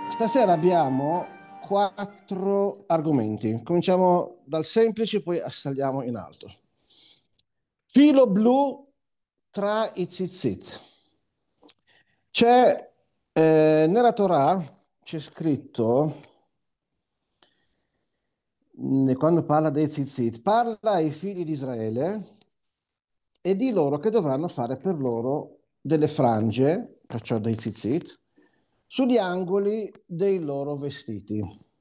Stasera abbiamo quattro argomenti. Cominciamo dal semplice, poi saliamo in alto. Filo blu tra i tzitzit. C'è nella Torah c'è scritto, quando parla dei tzitzit, parla ai figli di Israele e di loro che dovranno fare per loro delle frange, perciò dei tzitzit, sugli angoli dei loro vestiti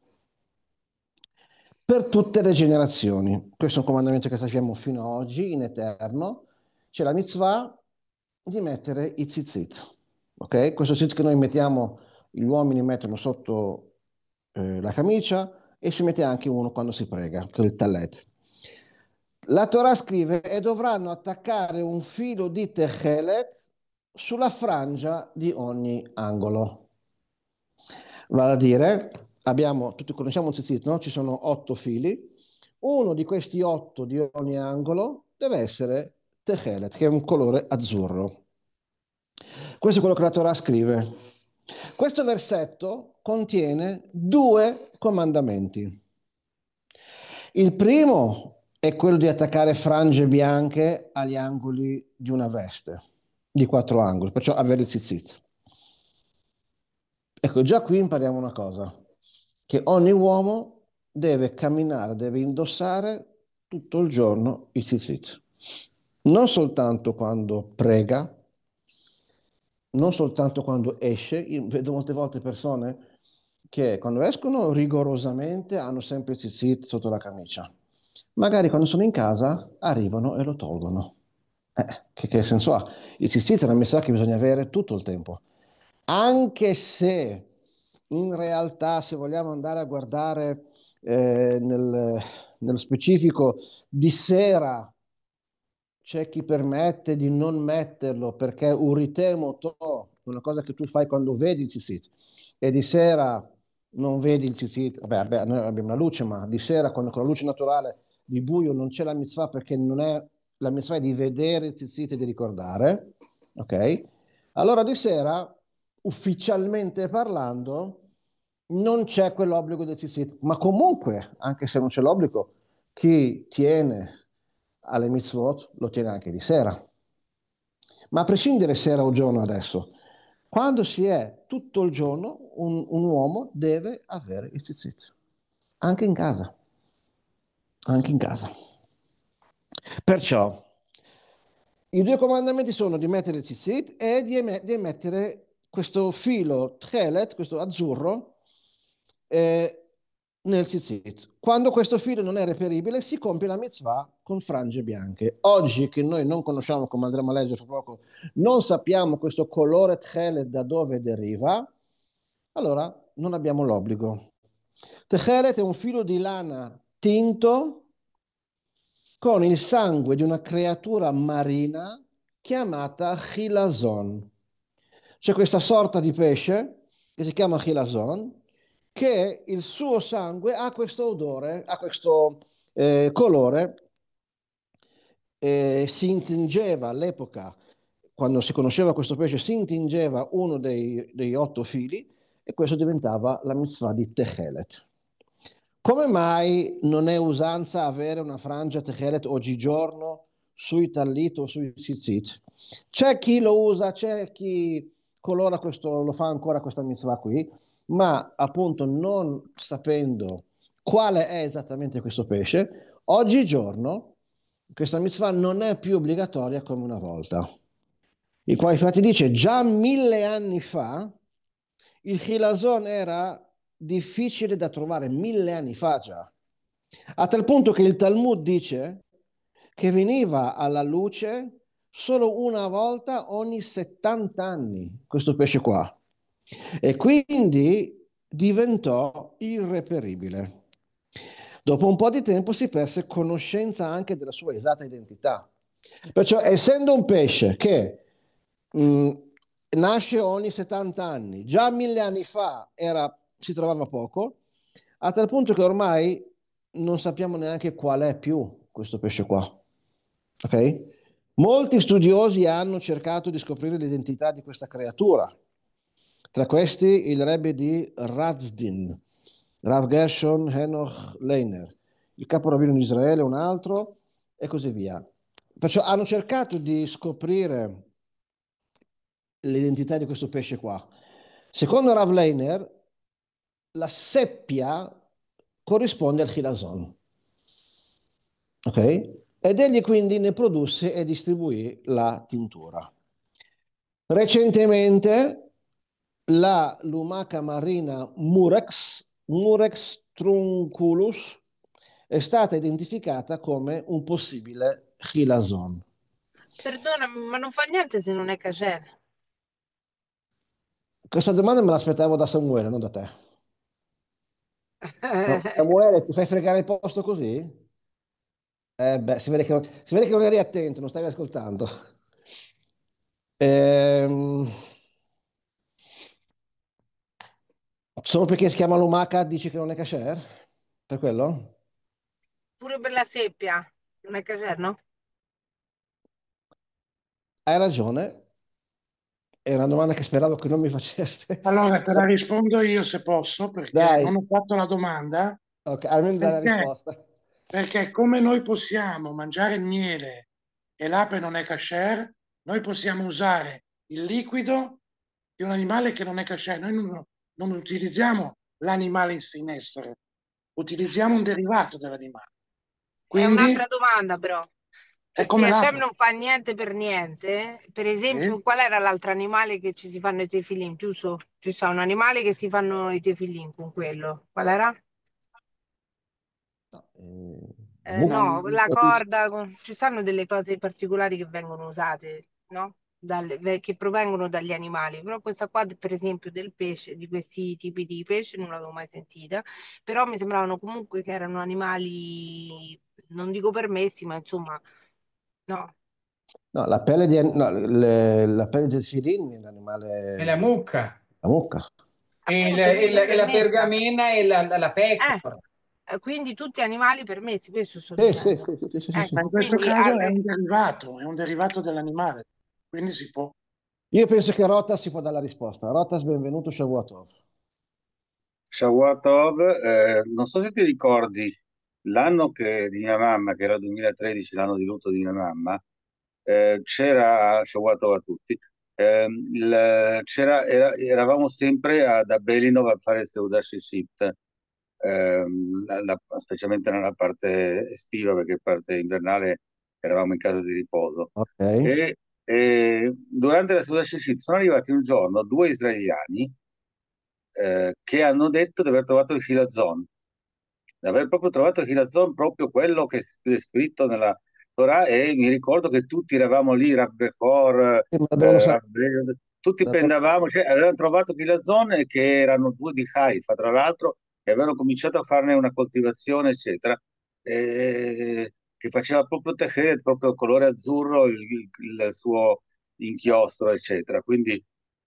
per tutte le generazioni. Questo è un comandamento che sappiamo fino ad oggi, in eterno. C'è la mitzvah di mettere i tzitzit. Ok? Questo tzitzit che noi mettiamo, gli uomini mettono sotto la camicia e si mette anche uno quando si prega, che è il tallet. La Torah scrive e dovranno attaccare un filo di techelet sulla frangia di ogni angolo. Vale a dire, tutti conosciamo un tzitzit, no? Ci sono 8 fili. Uno di questi 8 di ogni angolo deve essere techelet, che è un colore azzurro. Questo è quello che la Torah scrive. Questo versetto contiene due comandamenti. Il primo è quello di attaccare frange bianche agli angoli di una veste, di 4 angoli, perciò avere il tzitzit. Ecco, già qui impariamo una cosa, che ogni uomo deve camminare, deve indossare tutto il giorno il tzitzit. Non soltanto quando prega, non soltanto quando esce. Io vedo molte volte persone che quando escono rigorosamente hanno sempre il tzitzit sotto la camicia. Magari quando sono in casa arrivano e lo tolgono. Che senso ha? Il tzitzit è una messa che bisogna avere tutto il tempo. Anche se in realtà, se vogliamo andare a guardare nello specifico, di sera c'è chi permette di non metterlo perché uritemo to, una cosa che tu fai quando vedi il tzitzit e di sera non vedi il tzitzit. Vabbè, noi abbiamo la luce, ma di sera con la luce naturale di buio non c'è la mitzvah perché non è la mitzvah è di vedere il tzitzit e di ricordare, ok? Allora di sera, ufficialmente parlando, non c'è quell'obbligo del tzitzit, ma comunque, anche se non c'è l'obbligo, chi tiene alle mitzvot lo tiene anche di sera. Ma a prescindere sera o giorno adesso, quando si è tutto il giorno, un uomo deve avere il tzitzit, anche in casa, anche in casa. Perciò i due comandamenti sono di mettere il tzitzit e di mettere questo filo tchelet, questo azzurro, eh, nel tzitzit. Quando questo filo non è reperibile, si compie la mitzvah con frange bianche. Oggi, che noi non conosciamo, come andremo a leggere fra poco, non sappiamo questo colore tchelet da dove deriva, allora non abbiamo l'obbligo. Tchelet è un filo di lana tinto con il sangue di una creatura marina chiamata chilazon. C'è questa sorta di pesce che si chiama chilazon, che il suo sangue ha questo odore, ha questo colore, si intingeva all'epoca, quando si conosceva questo pesce, si intingeva uno degli 8 fili e questo diventava la mitzvah di Techelet. Come mai non è usanza avere una frangia Techelet oggigiorno sui tallit o sui tzitzit? C'è chi lo usa, c'è chi colora questo, lo fa ancora questa mitzvah qui, ma appunto non sapendo quale è esattamente questo pesce, oggigiorno questa mitzvah non è più obbligatoria come una volta. Il quale infatti dice già 1000 anni fa il chilason era difficile da trovare, 1000 anni fa già, a tal punto che il Talmud dice che veniva alla luce solo una volta ogni 70 anni questo pesce qua e quindi diventò irreperibile. Dopo un po' di tempo si perse conoscenza anche della sua esatta identità. Perciò, essendo un pesce che mh, nasce ogni 70 anni, già 1000 anni fa si trovava poco, a tal punto che ormai non sappiamo neanche qual è più questo pesce qua. Ok? Molti studiosi hanno cercato di scoprire l'identità di questa creatura. Tra questi il Rebbe di Razdin, Rav Gershon Henoch Leiner, il caporabbino di Israele, un altro, e così via. Perciò hanno cercato di scoprire l'identità di questo pesce qua. Secondo Rav Leiner, la seppia corrisponde al chilazon, ok? Ed egli quindi ne produsse e distribuì la tintura. Recentemente la lumaca marina Murex trunculus, è stata identificata come un possibile chilazon. Perdonami, ma non fa niente se non è kasher. Questa domanda me l'aspettavo da Samuele, non da te. No, Samuele, ti fai fregare il posto così? Beh, si vede che non eri attento, non stavi ascoltando. Ehm, Solo perché si chiama lumaca dici che non è kasher? Per quello? Pure per la seppia, non è kasher, no? Hai ragione, è una domanda che speravo che non mi faceste. Allora, te la rispondo io se posso, perché non Dai, ho fatto la domanda. ok, almeno dai la Perché? risposta. Perché come noi possiamo mangiare il miele e l'ape non è kasher, noi possiamo usare il liquido di un animale che non è kasher. Noi non utilizziamo l'animale in essere, utilizziamo un derivato dell'animale. È Quindi un'altra domanda, però. è Se come Hashem l'ape. non fa niente per niente, per Sì? esempio, qual era l'altro animale che ci si fanno i tefillin, giusto? Ci sta un animale che si fanno i tefillin con quello. Qual era? No, la No, Non la capisco. corda, ci stanno delle cose particolari che vengono usate, no? Che provengono dagli animali, però questa qua, per esempio, del pesce, di questi tipi di pesce, non l'avevo mai sentita, però mi sembravano comunque che erano animali, non dico permessi, ma insomma, no. no, no, la pelle del filin è un E la animale, mucca, la mucca. Appunto, quindi è e la permessa. pergamena e la Eh, pecora. quindi tutti animali permessi, questo sto Sì, sì, dicendo. sì, sì, sì, sì, Ma sì. in Ecco, questo quindi caso è un derivato dell'animale, quindi si può. Io penso che Rotas si può dare la risposta. Rotas, benvenuto, Shavuotov. Shavuotov, non so se ti ricordi di mia mamma, che era il 2013, l'anno di lutto di mia mamma, c'era Shavuotov a tutti. Eravamo sempre a Belinov a fare il Seudat Shishit, specialmente nella parte estiva, perché parte invernale eravamo in casa di riposo. Ok. E durante la Seudat Shishit sono arrivati un giorno due israeliani che hanno detto di aver trovato il Hilazon, di aver proprio trovato il Hilazon, proprio quello che è scritto nella Torah, e mi ricordo che tutti eravamo lì, Rabbechor, Sì, ma l'abbiamo sapere. tutti pendavamo, cioè avevano trovato il Hilazon e che erano due di Haifa, tra l'altro, e avevano cominciato a farne una coltivazione, eccetera, che faceva proprio Techeret, proprio colore azzurro, il suo inchiostro, eccetera. Quindi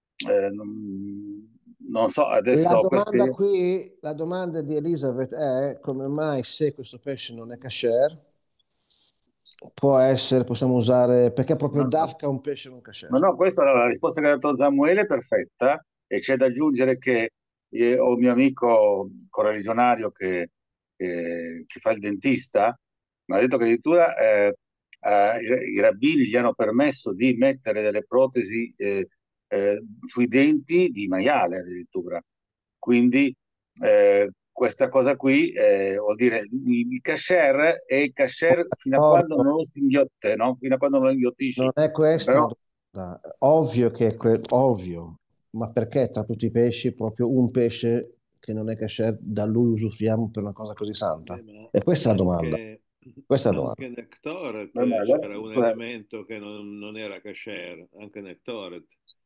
non so, adesso queste... La domanda di Elizabeth è come mai se questo pesce non è kasher, può essere, possiamo usare, perché proprio No, il no. Dafka è un pesce non Ma kasher. no, questa era la risposta che ha dato Samuele, è perfetta, e c'è da aggiungere che ho un mio amico correligionario che fa il dentista, mi ha detto che addirittura i rabbini gli hanno permesso di mettere delle protesi sui denti di maiale addirittura. Quindi questa cosa qui vuol dire il kasher è il kasher fino a quando D'accordo, non lo singhiotte, no? Fino a quando non lo non inghiotisci. è questa la Però domanda. Ovvio che ovvio, ma perché tra tutti i pesci proprio un pesce che non è kasher da lui usufruiamo per una cosa così santa? Ma E questa è la domanda. anche, Questa è la domanda. anche vabbè, Nectoret allora, c'era un scusa, elemento che non era kasher, anche Nectoret.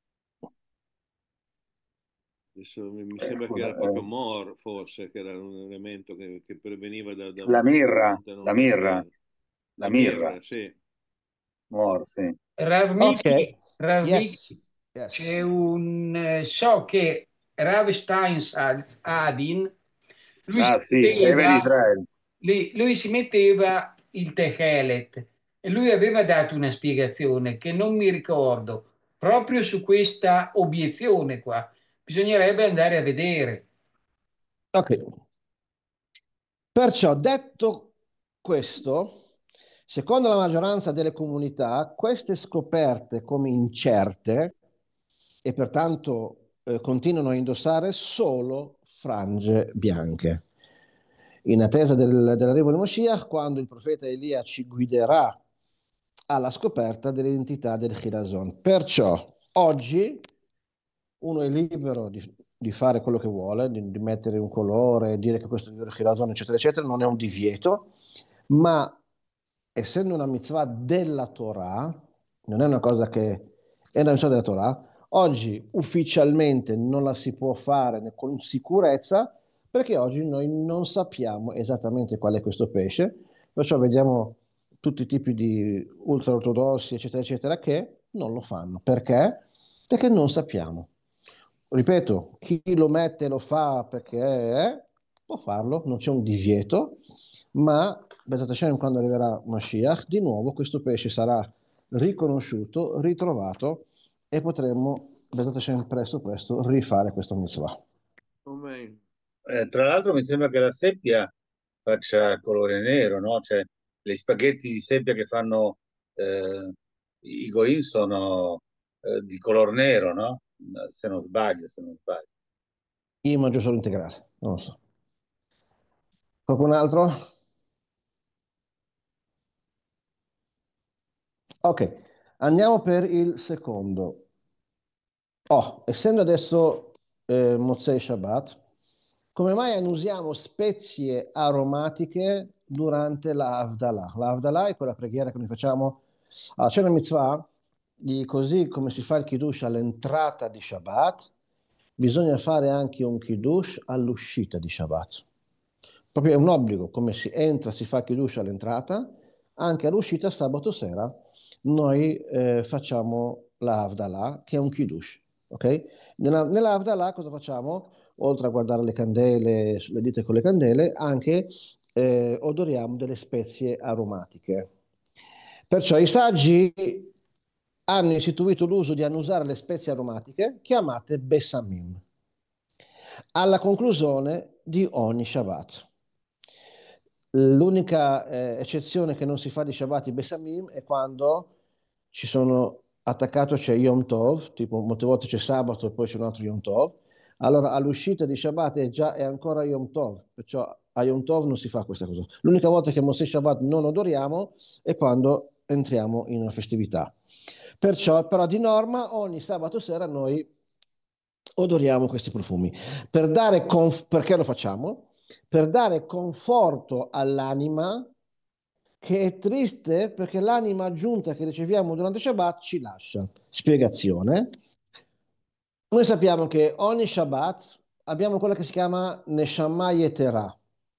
Adesso mi sembra che scusa, era proprio Mor, forse, che era un elemento che proveniva da la una mirra, fonte la non mirra, kasher. la La mirra, mirra, sì. sì. Rav Ok, Miki, Rav Miki, yes, yes. c'è un so che Rav Steinsaltz Adin, lui si Ah sì, Beve di metteva, Israele. lui si metteva il Techelet e lui aveva dato una spiegazione che non mi ricordo proprio su questa obiezione qua, bisognerebbe andare a vedere. Ok. Perciò, detto questo, secondo la maggioranza delle comunità, queste scoperte come incerte e pertanto continuano a indossare solo frange bianche. In attesa dell'arrivo di Moshiach, quando il profeta Elia ci guiderà alla scoperta dell'identità del Chirazon. Perciò, oggi uno è libero di fare quello che vuole, di mettere un colore, dire che questo è il vero Chirazon, eccetera, eccetera, non è un divieto, ma essendo una mitzvah della Torah, non è una cosa che è una mitzvah della Torah, oggi ufficialmente non la si può fare con sicurezza perché oggi noi non sappiamo esattamente qual è questo pesce, perciò vediamo tutti i tipi di ultraortodossi, eccetera, eccetera, che non lo fanno. Perché? Perché non sappiamo. Ripeto, chi lo mette e lo fa perché può farlo, non c'è un divieto, ma Bezat Hashem, quando arriverà Mashiach, di nuovo questo pesce sarà riconosciuto, ritrovato e potremo, Bezat Hashem, presto presto rifare questa mitzvah. Amen. Tra l'altro mi sembra che la seppia faccia colore nero, no? Cioè, gli spaghetti di seppia che fanno i Goim sono di color nero, no? Se non sbaglio, se non sbaglio. Io mangio solo integrale, non lo so. Qualcun altro? Ok, andiamo per il secondo. Essendo adesso Motzei Shabbat, come mai non usiamo spezie aromatiche durante la Havdalah? La Havdalah è quella preghiera che noi facciamo c'è una mitzvah, così come si fa il Kiddush all'entrata di Shabbat, bisogna fare anche un Kiddush all'uscita di Shabbat. Proprio è un obbligo, come si entra, si fa il Kiddush all'entrata, anche all'uscita sabato sera noi facciamo la Havdalah, che è un Kiddush. Ok? Nella Havdalah cosa facciamo? Oltre a guardare le candele, le dita con le candele, anche odoriamo delle spezie aromatiche. Perciò i saggi hanno istituito l'uso di annusare le spezie aromatiche chiamate Bessamim alla conclusione di ogni Shabbat. L'unica eccezione che non si fa di Shabbat i Bessamim è quando ci sono attaccato, c'è Yom Tov, tipo molte volte c'è sabato e poi c'è un altro Yom Tov. Allora all'uscita di Shabbat è ancora Yom Tov, perciò a Yom Tov non si fa questa cosa. L'unica volta che Mosè Shabbat non odoriamo è quando entriamo in una festività. Perciò, però, di norma, ogni sabato sera noi odoriamo questi profumi. Perché lo facciamo? Per dare conforto all'anima che è triste perché l'anima aggiunta che riceviamo durante Shabbat ci lascia. Spiegazione. Noi sappiamo che ogni Shabbat abbiamo quella che si chiama Neshama Yetera.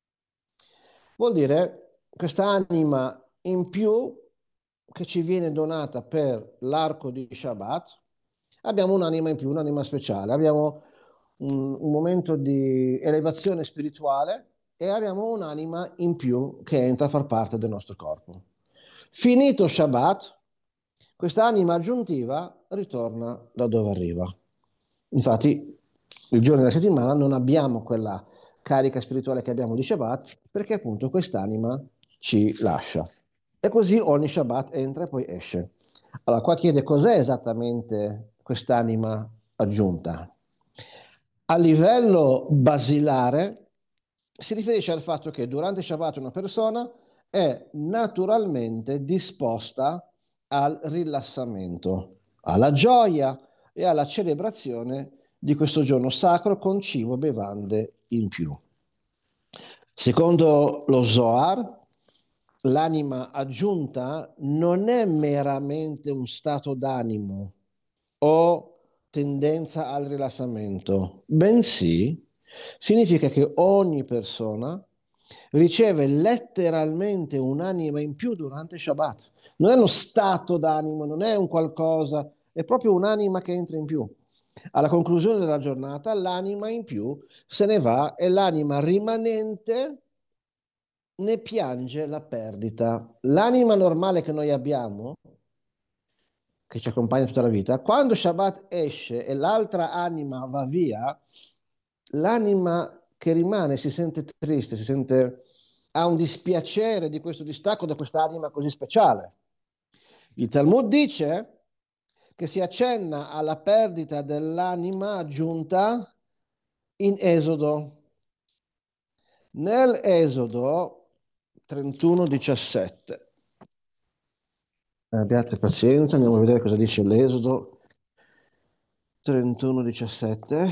Vuol dire questa anima in più che ci viene donata per l'arco di Shabbat. Abbiamo un'anima in più, un'anima speciale. Abbiamo un momento di elevazione spirituale e abbiamo un'anima in più che entra a far parte del nostro corpo. Finito Shabbat, questa anima aggiuntiva ritorna da dove arriva. Infatti, il giorno della settimana non abbiamo quella carica spirituale che abbiamo di Shabbat perché appunto quest'anima ci lascia. E così ogni Shabbat entra e poi esce. Allora, qua chiede cos'è esattamente quest'anima aggiunta. A livello basilare si riferisce al fatto che durante Shabbat una persona è naturalmente disposta al rilassamento, alla gioia e alla celebrazione di questo giorno sacro con cibo e bevande in più. Secondo lo Zohar, l'anima aggiunta non è meramente un stato d'animo o tendenza al rilassamento, bensì significa che ogni persona riceve letteralmente un'anima in più durante Shabbat. Non è uno stato d'animo, non è un qualcosa, è proprio un'anima che entra in più. Alla conclusione della giornata, l'anima in più se ne va e l'anima rimanente ne piange la perdita. L'anima normale che noi abbiamo che ci accompagna tutta la vita, quando Shabbat esce e l'altra anima va via, l'anima che rimane si sente triste, ha un dispiacere di questo distacco da questa anima così speciale. Il Talmud dice che si accenna alla perdita dell'anima aggiunta in Esodo. Nell'Esodo 31:17. Abbiate pazienza, andiamo a vedere cosa dice l'Esodo 31:17.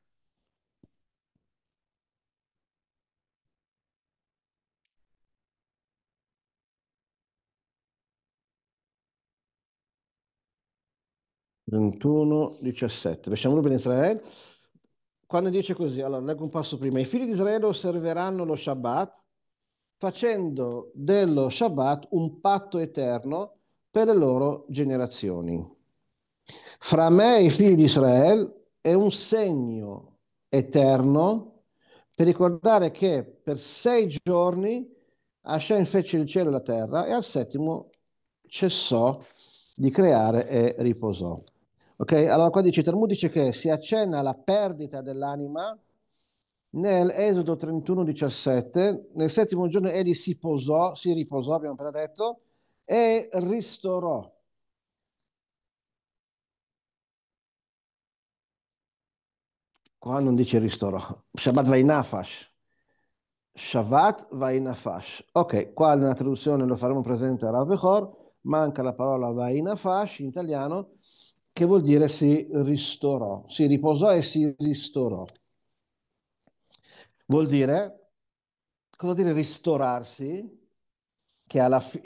Lasciamo bene Israele. Quando dice così, allora leggo un passo prima. I figli di Israele osserveranno lo Shabbat facendo dello Shabbat un patto eterno per le loro generazioni. Fra me e i figli di Israele è un segno eterno per ricordare che per 6 giorni Hashem fece il cielo e la terra e al settimo cessò di creare e riposò. Ok? Allora qua dice, Talmud dice che si accenna alla perdita dell'anima nell'Esodo 31:17, nel settimo giorno egli si riposò, abbiamo appena detto, e ristorò. Qua non dice ristorò, Shabbat Vainafash. Shabbat Vainafash. Ok, qua nella traduzione lo faremo presente a Rav Bechor, manca la parola Vainafash in italiano, che vuol dire si ristorò, si riposò e si ristorò. Cosa dire ristorarsi? Che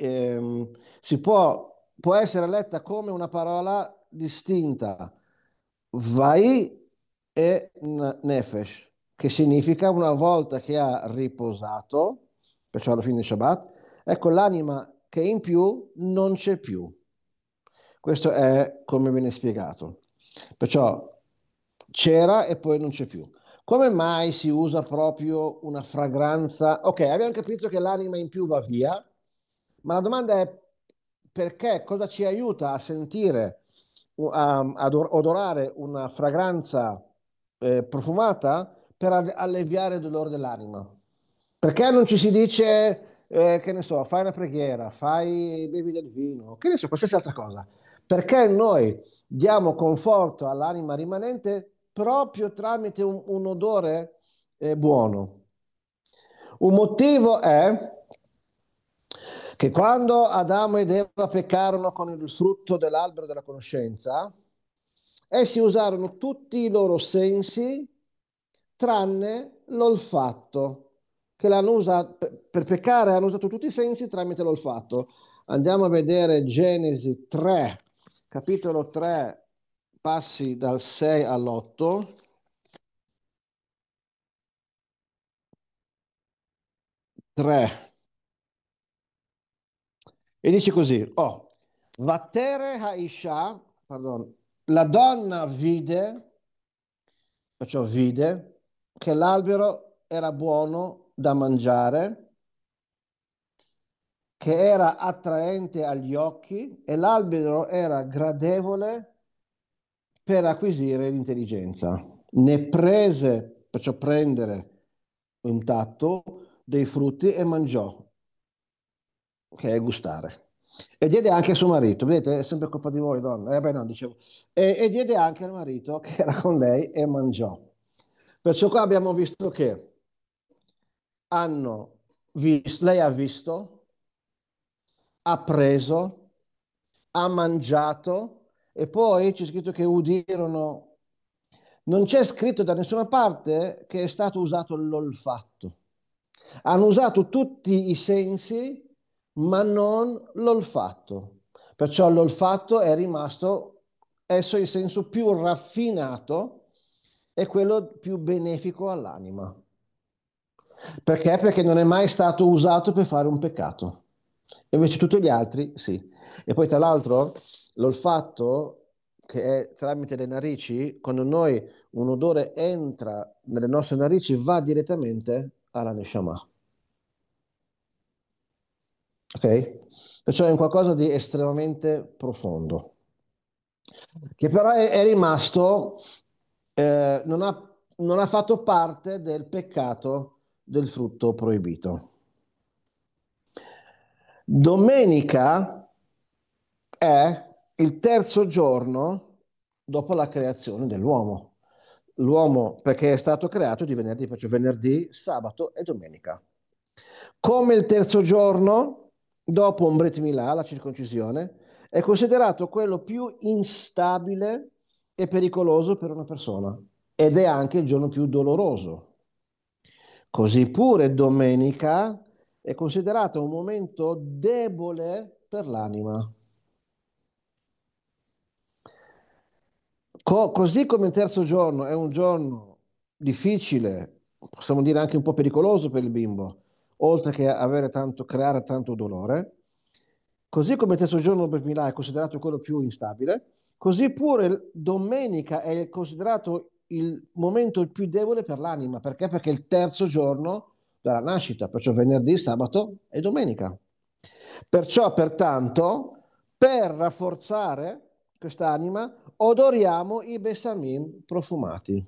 può essere letta come una parola distinta, vai e nefesh, che significa una volta che ha riposato, perciò alla fine di Shabbat, ecco l'anima che è in più non c'è più. Questo è come viene spiegato. Perciò c'era e poi non c'è più. Come mai si usa proprio una fragranza? Ok, abbiamo capito che l'anima in più va via, ma la domanda è perché? Cosa ci aiuta a sentire, ad odorare una fragranza profumata per alleviare il dolore dell'anima? Perché non ci si dice, che ne so, fai una preghiera, bevi del vino, che ne so, qualsiasi altra cosa? Perché noi diamo conforto all'anima rimanente proprio tramite un odore buono. Un motivo è che quando Adamo ed Eva peccarono con il frutto dell'albero della conoscenza, essi usarono tutti i loro sensi tranne l'olfatto, che l'hanno usato per peccare, hanno usato tutti i sensi tramite l'olfatto. Andiamo a vedere Genesi 3, capitolo 3, passi dal 6 all'8. 3. E dice così, Vatere Haisha, la donna vide che l'albero era buono da mangiare, che era attraente agli occhi e l'albero era gradevole per acquisire l'intelligenza. Ne prese, perciò prendere un tatto dei frutti e mangiò, che è gustare. E diede anche a suo marito, vedete, è sempre colpa di voi, donne. Beh, no, dicevo. E diede anche al marito che era con lei e mangiò. Perciò qua abbiamo visto che lei ha visto, ha preso, ha mangiato e poi c'è scritto che udirono. Non c'è scritto da nessuna parte che è stato usato l'olfatto. Hanno usato tutti i sensi, ma non l'olfatto. Perciò l'olfatto è rimasto esso il senso più raffinato e quello più benefico all'anima. Perché? Perché non è mai stato usato per fare un peccato. Invece tutti gli altri sì. E poi tra l'altro l'olfatto, che è tramite le narici, quando un odore entra nelle nostre narici, va direttamente alla Neshama. Ok? Perciò è un qualcosa di estremamente profondo. che però è rimasto, non ha fatto parte del peccato del frutto proibito. Domenica è il terzo giorno dopo la creazione dell'uomo. L'uomo, perché è stato creato di venerdì, faccio venerdì, sabato e domenica. Come il terzo giorno, dopo un Brit Milà, la circoncisione, è considerato quello più instabile e pericoloso per una persona ed è anche il giorno più doloroso. Così pure domenica è considerato un momento debole per l'anima. Così come il terzo giorno è un giorno difficile, possiamo dire anche un po' pericoloso per il bimbo, oltre che creare tanto dolore, così come il terzo giorno per Milà è considerato quello più instabile, così pure domenica è considerato il momento più debole per l'anima. Perché? Perché è il terzo giorno dalla nascita, perciò venerdì, sabato e domenica. Perciò, pertanto, per rafforzare quest'anima, odoriamo i bessamim profumati.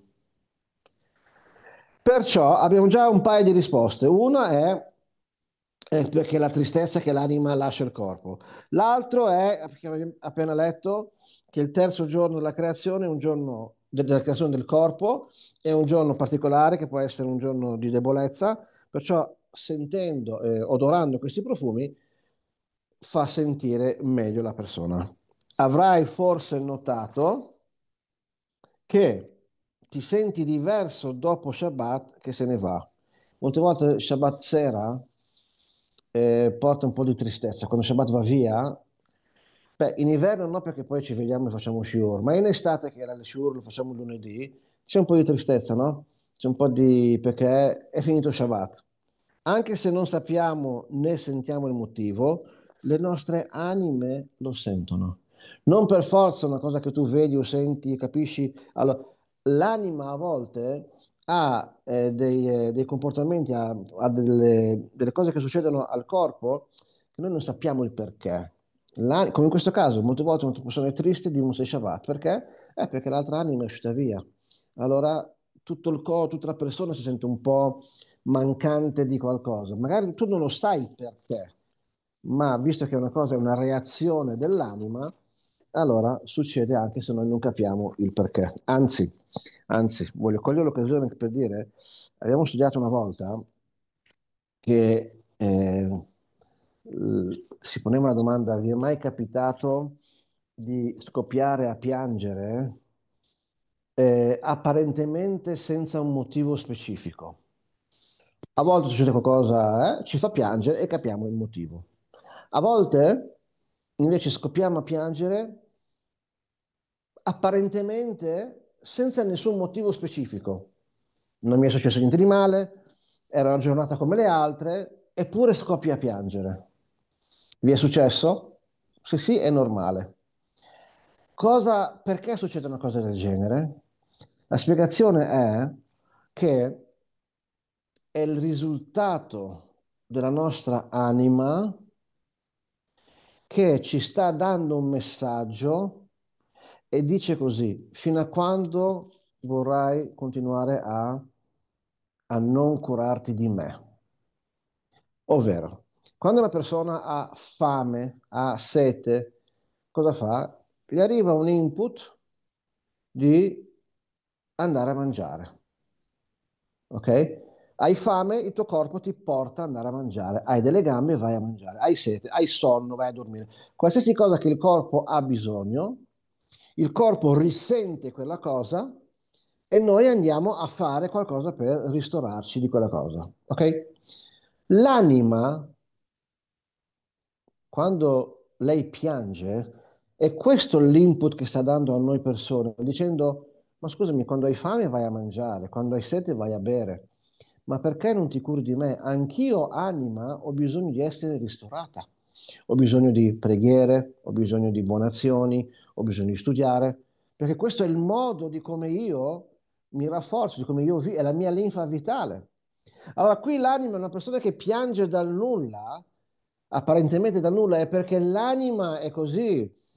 Perciò abbiamo già un paio di risposte. Una è perché la tristezza che l'anima lascia il corpo. L'altro è, perché abbiamo appena letto, che il terzo giorno della creazione è un giorno della creazione del corpo, è un giorno particolare che può essere un giorno di debolezza, perciò sentendo, odorando questi profumi, fa sentire meglio la persona. Avrai forse notato che ti senti diverso dopo Shabbat che se ne va. Molte volte Shabbat sera porta un po' di tristezza. Quando Shabbat va via, beh, in inverno no, perché poi ci vediamo e facciamo shiur, ma in estate, che era il shiur, lo facciamo lunedì, c'è un po' di tristezza, no? C'è un po' di... perché è finito Shabbat. Anche se non sappiamo né sentiamo il motivo, le nostre anime lo sentono. Non per forza una cosa che tu vedi o senti, capisci. Allora, l'anima a volte ha dei comportamenti, ha delle cose che succedono al corpo che noi non sappiamo il perché. Come in questo caso, molte volte una persona è triste di un sei Shabbat. Perché? Perché l'altra anima è uscita via. Allora tutto il corpo, tutta la persona si sente un po' mancante di qualcosa. Magari tu non lo sai il perché, ma visto che è una cosa, è una reazione dell'anima, allora succede anche se noi non capiamo il perché. Anzi, voglio cogliere l'occasione anche per dire, abbiamo studiato una volta che si poneva la domanda, vi è mai capitato di scoppiare a piangere apparentemente senza un motivo specifico? A volte succede qualcosa, ci fa piangere e capiamo il motivo. A volte invece scoppiamo a piangere apparentemente senza nessun motivo specifico. Non mi è successo niente di male, era una giornata come le altre, eppure scoppia a piangere. Vi è successo? Se sì, è normale. Perché succede una cosa del genere? La spiegazione è che è il risultato della nostra anima che ci sta dando un messaggio e dice così: fino a quando vorrai continuare a non curarti di me? Ovvero, quando una persona ha fame, ha sete, cosa fa? Gli arriva un input di andare a mangiare. Ok? Hai fame, il tuo corpo ti porta ad andare a mangiare. Hai delle gambe, vai a mangiare. Hai sete, hai sonno, vai a dormire. Qualsiasi cosa che il corpo ha bisogno, il corpo risente quella cosa e noi andiamo a fare qualcosa per ristorarci di quella cosa. Ok? L'anima, quando lei piange, è questo l'input che sta dando a noi persone, dicendo: ma scusami, quando hai fame vai a mangiare, quando hai sete vai a bere, ma perché non ti curi di me? Anch'io, anima, ho bisogno di essere ristorata, ho bisogno di preghiere, ho bisogno di buone azioni, ho bisogno di studiare, perché questo è il modo di come io mi rafforzo, di come io vivo, è la mia linfa vitale. Allora, qui l'anima è una persona che piange dal nulla, apparentemente dal nulla, è perché l'anima è così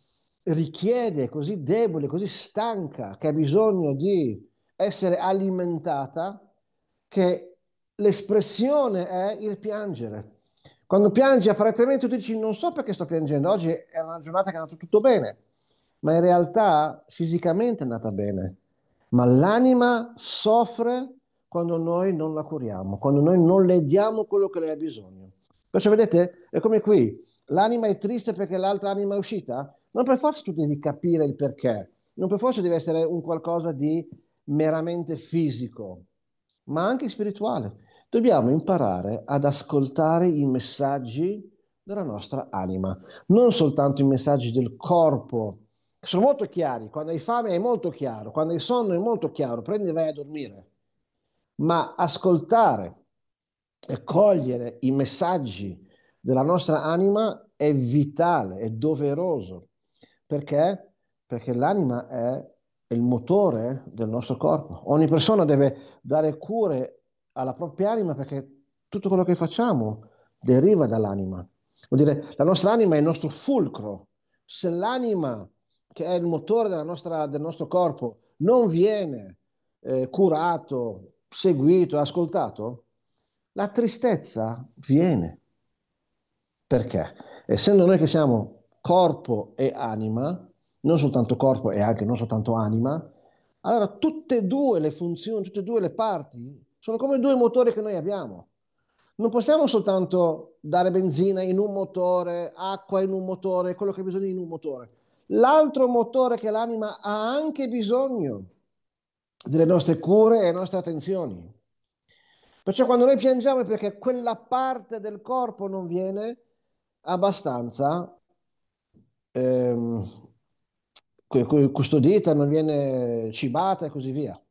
richiede, è così debole, così stanca, che ha bisogno di essere alimentata, che l'espressione è il piangere. Quando piangi apparentemente tu dici non so perché sto piangendo, oggi è una giornata che è andato tutto bene, ma in realtà fisicamente è andata bene, ma l'anima soffre quando noi non la curiamo, quando noi non le diamo quello che lei ha bisogno. Perciò vedete, è come qui, l'anima è triste perché l'altra anima è uscita, non per forza tu devi capire il perché, non per forza deve essere un qualcosa di meramente fisico, ma anche spirituale. Dobbiamo imparare ad ascoltare i messaggi della nostra anima, non soltanto i messaggi del corpo, che sono molto chiari. Quando hai fame è molto chiaro, quando hai sonno è molto chiaro, prendi e vai a dormire. Ma ascoltare e cogliere i messaggi della nostra anima è vitale, è doveroso. Perché? Perché l'anima è il motore del nostro corpo. Ogni persona deve dare cure alla propria anima perché tutto quello che facciamo deriva dall'anima. Vuol dire, la nostra anima è il nostro fulcro. Se l'anima, che è il motore del nostro corpo, non viene curato, seguito, ascoltato, la tristezza viene. Perché? Essendo noi che siamo corpo e anima, non soltanto corpo e anche non soltanto anima, allora tutte e due le funzioni, tutte e due le parti sono come due motori che noi abbiamo. Non possiamo soltanto dare benzina in un motore, acqua in un motore, quello che bisogna in un motore. L'altro motore che l'anima ha anche bisogno delle nostre cure e delle nostre attenzioni. Perciò quando noi piangiamo è perché quella parte del corpo non viene abbastanza ehm, custodita, non viene cibata e così via.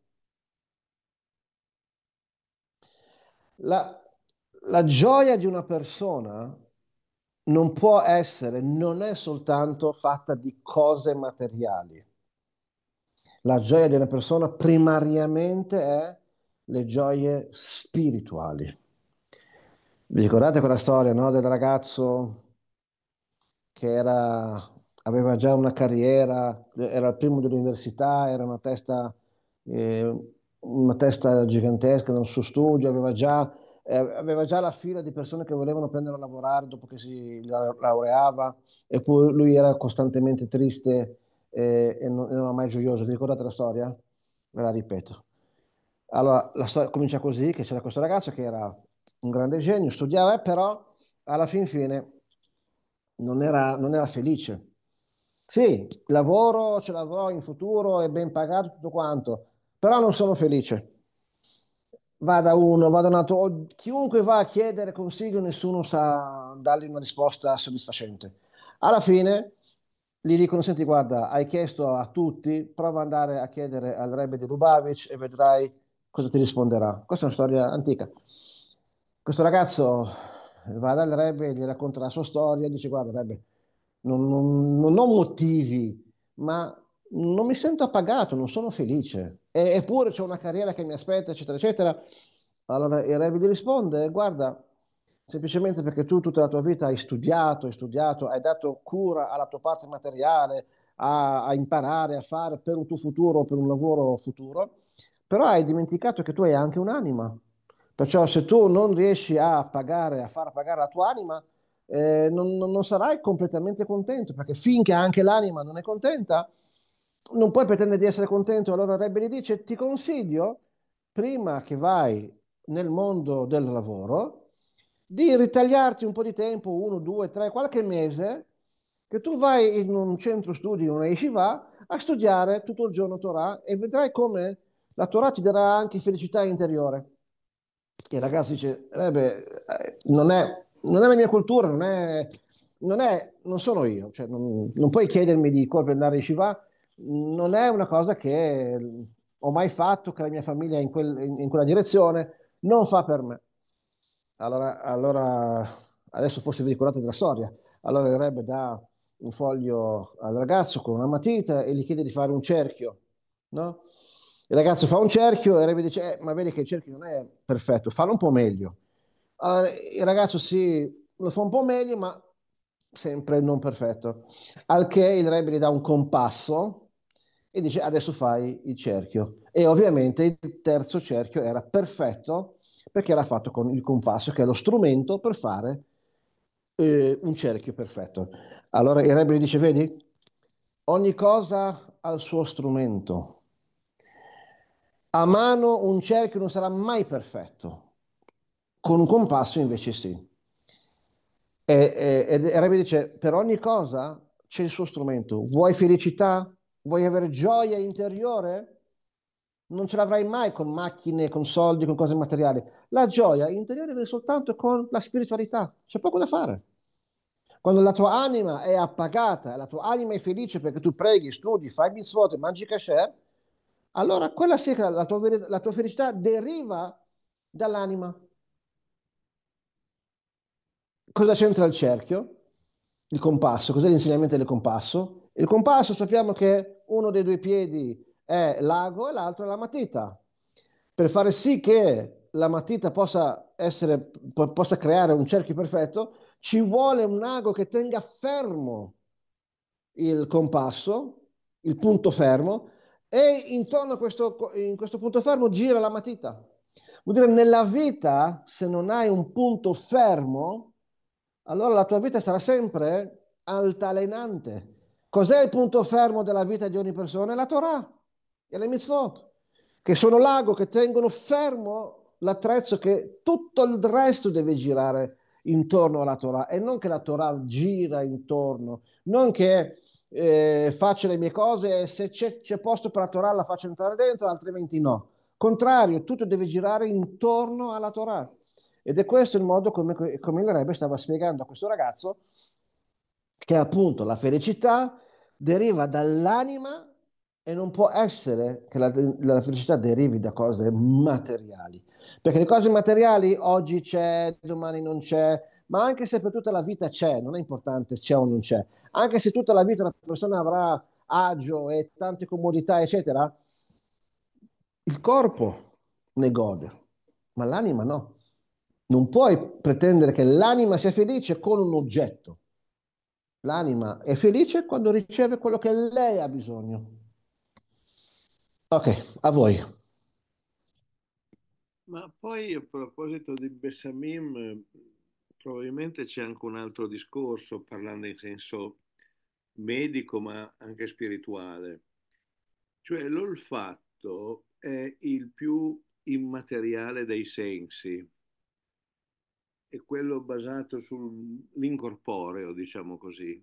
La, la gioia di una persona non può essere, non è soltanto fatta di cose materiali. La gioia di una persona primariamente è le gioie spirituali. Vi ricordate quella storia, no, del ragazzo che aveva già una carriera, era il primo dell'università, era una testa gigantesca nel suo studio, aveva già la fila di persone che volevano prendere a lavorare dopo che si laureava, eppure lui era costantemente triste e non era mai gioioso. Vi ricordate la storia? Ve la ripeto. Allora, la storia comincia così, che c'era questo ragazzo che era un grande genio, studiava, però alla fin fine non era felice. Sì, lavoro, ce l'avrò in futuro, è ben pagato tutto quanto, però non sono felice. Va da uno, va da un altro, chiunque va a chiedere consiglio, nessuno sa dargli una risposta soddisfacente. Alla fine gli dicono, senti, guarda, hai chiesto a tutti, prova ad andare a chiedere al Rebbe di Lubavitch e vedrai cosa ti risponderà. Questa è una storia antica. Questo ragazzo va dal Rebbe, gli racconta la sua storia, e dice, guarda, Rebbe, non ho motivi, ma non mi sento appagato, non sono felice. Eppure c'è una carriera che mi aspetta, eccetera, eccetera. Allora il Rebbe gli risponde, guarda, semplicemente perché tu tutta la tua vita hai studiato, hai dato cura alla tua parte materiale, a imparare a fare per un tuo futuro, per un lavoro futuro, però hai dimenticato che tu hai anche un'anima. Perciò se tu non riesci a pagare, a far pagare la tua anima, non sarai completamente contento, perché finché anche l'anima non è contenta, non puoi pretendere di essere contento. Allora il Rebbe gli dice, ti consiglio, prima che vai nel mondo del lavoro, di ritagliarti un po' di tempo, uno, due, tre, qualche mese, che tu vai in un centro studi, in una yeshiva, a studiare tutto il giorno Torah e vedrai come la Torah ti darà anche felicità interiore. Il ragazzo dice, non è la mia cultura, non sono io, cioè, non puoi chiedermi di colpo andare in Shiva, non è una cosa che ho mai fatto, che la mia famiglia è in quella direzione, non fa per me. Allora, adesso forse vi ricordate della storia. Allora il Rebbe dà un foglio al ragazzo con una matita e gli chiede di fare un cerchio, no? Il ragazzo fa un cerchio e il Rebbe dice, ma vedi che il cerchio non è perfetto, fallo un po' meglio. Allora, il ragazzo sì, lo fa un po' meglio, ma sempre non perfetto. Al che il Rebbe gli dà un compasso e dice adesso fai il cerchio. E ovviamente il terzo cerchio era perfetto perché era fatto con il compasso, che è lo strumento per fare un cerchio perfetto. Allora il Rebbe gli dice, vedi, ogni cosa ha il suo strumento. A mano un cerchio non sarà mai perfetto, con un compasso invece sì. E il Rebbe dice, per ogni cosa c'è il suo strumento. Vuoi felicità? Vuoi avere gioia interiore? Non ce l'avrai mai con macchine, con soldi, con cose materiali. La gioia interiore viene soltanto con la spiritualità. C'è poco da fare. Quando la tua anima è appagata, la tua anima è felice perché tu preghi, studi, fai mitzvot e mangi kasher, allora quella sì che la tua felicità deriva dall'anima. Cosa c'entra il cerchio? Il compasso. Cos'è l'insegnamento del compasso? Il compasso sappiamo che uno dei due piedi è l'ago e l'altro è la matita. Per fare sì che la matita possa creare un cerchio perfetto, ci vuole un ago che tenga fermo il compasso, il punto fermo, e intorno in questo punto fermo gira la matita. Vuol dire, nella vita, se non hai un punto fermo, allora la tua vita sarà sempre altalenante. Cos'è il punto fermo della vita di ogni persona? È la Torah e le mitzvot, che sono l'ago che tengono fermo l'attrezzo che tutto il resto deve girare intorno alla Torah e non che la Torah gira intorno, non che faccio le mie cose e se c'è posto per la Torah la faccio entrare dentro, altrimenti no. Contrario, tutto deve girare intorno alla Torah. Ed è questo il modo come il Rebbe stava spiegando a questo ragazzo che appunto la felicità deriva dall'anima e non può essere che la felicità derivi da cose materiali. Perché le cose materiali oggi c'è, domani non c'è, ma anche se per tutta la vita c'è, non è importante se c'è o non c'è, anche se tutta la vita una persona avrà agio e tante comodità, eccetera, il corpo ne gode, ma l'anima no. Non puoi pretendere che l'anima sia felice con un oggetto. L'anima è felice quando riceve quello che lei ha bisogno. Ok, a voi. Ma poi a proposito di Bessamim, probabilmente c'è anche un altro discorso, parlando in senso medico ma anche spirituale. Cioè l'olfatto è il più immateriale dei sensi, è quello basato sull'incorporeo, diciamo così.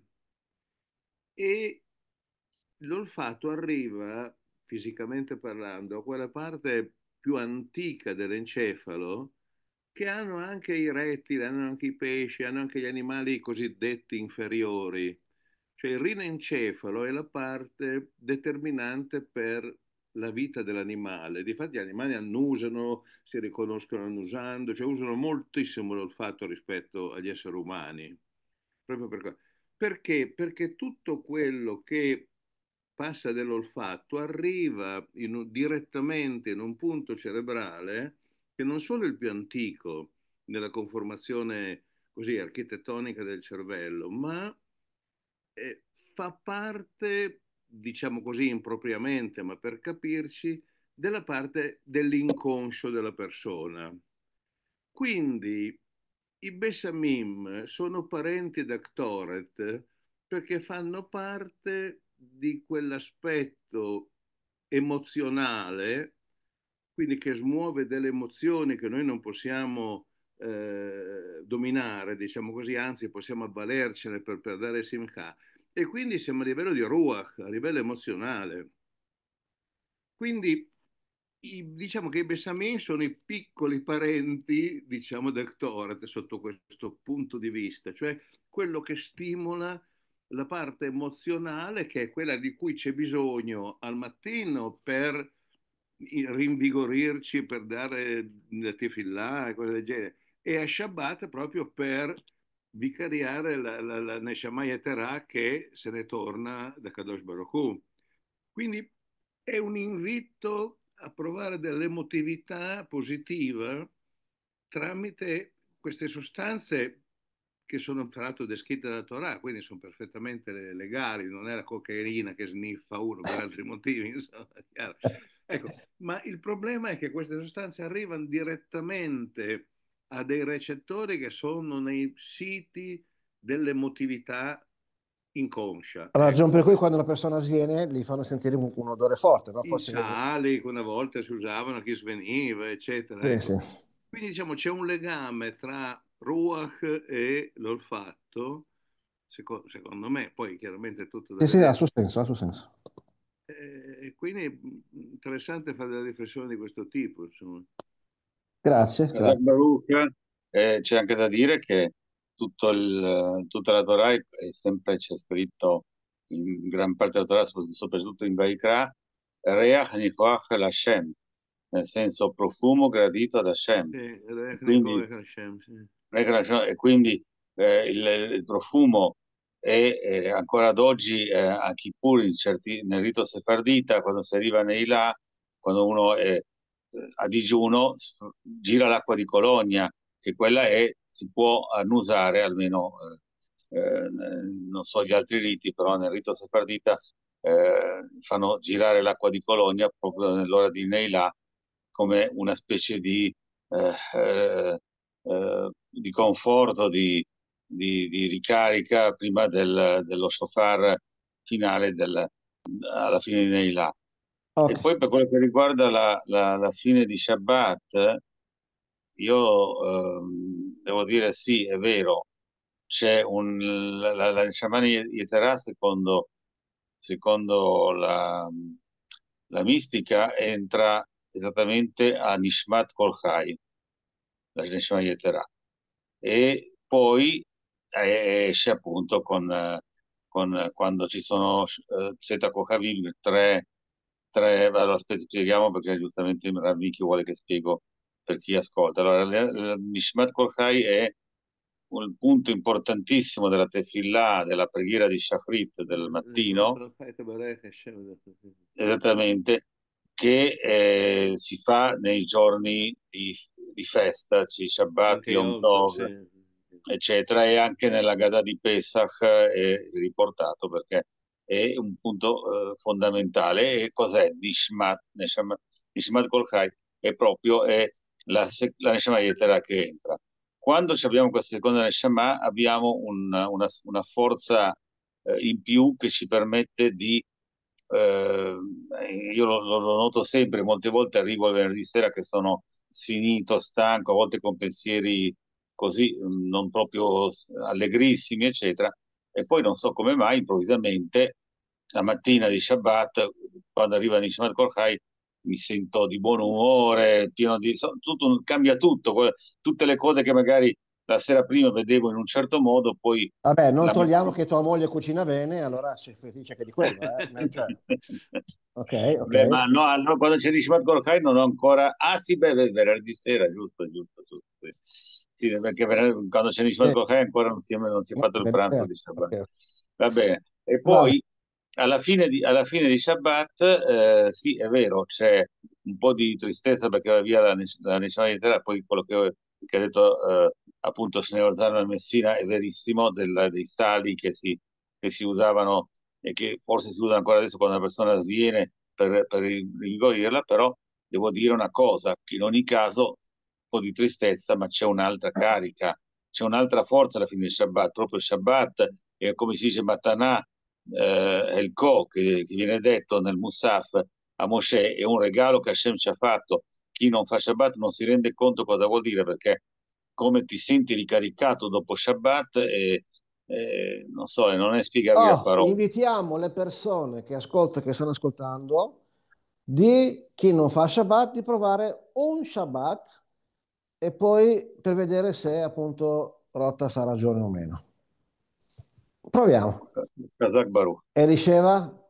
E l'olfatto arriva, fisicamente parlando, a quella parte più antica dell'encefalo che hanno anche i rettili, hanno anche i pesci, hanno anche gli animali cosiddetti inferiori. Cioè il rinencefalo è la parte determinante per la vita dell'animale. Difatti gli animali annusano, si riconoscono annusando, cioè usano moltissimo l'olfatto rispetto agli esseri umani. Proprio per questo. Perché? Perché tutto quello che passa dall'olfatto arriva direttamente in un punto cerebrale che non solo è il più antico nella conformazione così architettonica del cervello, ma eh, fa parte, diciamo così impropriamente, ma per capirci, della parte dell'inconscio della persona. Quindi i Bessamim sono parenti da Ktoret perché fanno parte di quell'aspetto emozionale, quindi che smuove delle emozioni che noi non possiamo dominare, diciamo così, anzi possiamo avvalercene per dare simcha. E quindi siamo a livello di ruach, a livello emozionale. Quindi diciamo che i Bessamè sono i piccoli parenti, diciamo, del Toret sotto questo punto di vista, cioè quello che stimola la parte emozionale, che è quella di cui c'è bisogno al mattino per rinvigorirci, per dare la tefillah e cose del genere, e a Shabbat proprio per vicariare la Neshama Yeterah che se ne torna da Kadosh Baruch Hu. Quindi è un invito a provare dell'emotività positiva tramite queste sostanze che sono tra l'altro descritte dalla Torah, quindi sono perfettamente legali, non è la cocaina che sniffa uno per altri motivi, insomma, è chiaro. Ecco, ma il problema è che queste sostanze arrivano direttamente a dei recettori che sono nei siti dell'emotività inconscia. Ragione per Ecco, cui quando la persona sviene gli fanno sentire un odore forte, no? i Forse sali che una volta si usavano a chi sveniva, eccetera. sì, Ecco. sì. Quindi diciamo c'è un legame tra Ruach e l'olfatto, secondo me, poi chiaramente è tutto da Sì, sì, ha vedere. suo senso, ha suo senso. E quindi è interessante fare delle riflessioni di questo tipo, insomma. Grazie, Kazakh grazie. Baruch, c'è anche da dire che tutta la Torah sempre c'è scritto in gran parte della Torah, soprattutto in Vaikra, Reach Nichoach Lashem, nel senso profumo gradito ad Hashem. Sì, E quindi, Hashem, sì. e quindi il profumo è ancora ad oggi a Kippur, nel rito sefardita, quando si arriva nei là, quando uno è a digiuno, gira l'acqua di Cologna, che quella si può annusare, almeno non so gli altri riti, però nel rito sefardita fanno girare l'acqua di Cologna proprio nell'ora di Neilà come una specie eh, eh, di conforto, di ricarica prima dello shofar finale alla fine di Neilà. E Ok. poi per quello che riguarda la fine di Shabbat, io devo dire sì, è vero, c'è la Neshama Yeterah, secondo la mistica, entra esattamente a Nishmat Kol Chai, la Neshama Yeterah, e poi esce appunto quando ci sono Zeta Kochavim, allora aspetta, spieghiamo perché giustamente Raviki vuole che spiego per chi ascolta. Allora, Nishmat Kol Chai è un punto importantissimo della tefillah, della preghiera di Shachrit del mattino, esattamente, che si fa nei giorni di festa, Shabbat, Anche Yom Yom Tov, Tov, sì. eccetera, e anche nella Gada di Pesach è riportato perché è un punto fondamentale. E cos'è Nishmat? Nishmat Kol Chai è la Neshama Yetera che entra. Quando abbiamo questa seconda Neshama abbiamo una forza in più che ci permette eh, io lo noto sempre, molte volte arrivo il venerdì sera che sono sfinito, stanco, a volte con pensieri così non proprio allegrissimi, eccetera, e poi non so come mai improvvisamente la mattina di Shabbat, quando arriva Nishmat Korchai, mi sento di buon umore, cambia tutto, tutte le cose che magari la sera prima vedevo in un certo modo, poi Vabbè, non la togliamo mattina. che tua moglie cucina bene, allora sei felice anche di quello, eh? Cioè, ok, Beh, ok. ma no, allora, quando c'è Nishmat Gorkai non ho ancora. Ah, sì, beh, venerdì sera, giusto, giusto, giusto. Sì, sì, perché quando c'è Nishmat Sì, Gorkai ancora non si è no, fatto il bene, pranzo bene. di Shabbat. Ok. Va bene. E Vabbè. poi alla fine di Shabbat, sì, è vero, c'è un po' di tristezza perché va via la Nishmat di Terra, poi quello che ha detto appunto il signor Zano e Messina è verissimo, dei sali che si usavano e che forse si usa ancora adesso quando una persona sviene per ringorirla, però devo dire una cosa, che in ogni caso un po' di tristezza, ma c'è un'altra carica, c'è un'altra forza alla fine del Shabbat, proprio il Shabbat, come si dice Matanà, El Ko, che viene detto nel Musaf a Mosè, è un regalo che Hashem ci ha fatto. Chi non fa Shabbat non si rende conto cosa vuol dire, perché come ti senti ricaricato dopo Shabbat, non so, non è spiegabile a Oh, parole. invitiamo le persone che stanno ascoltando, di chi non fa Shabbat, di provare un Shabbat e poi per vedere se appunto Rotta ha ragione o meno. Proviamo. Kazakh Baruch. E riceva?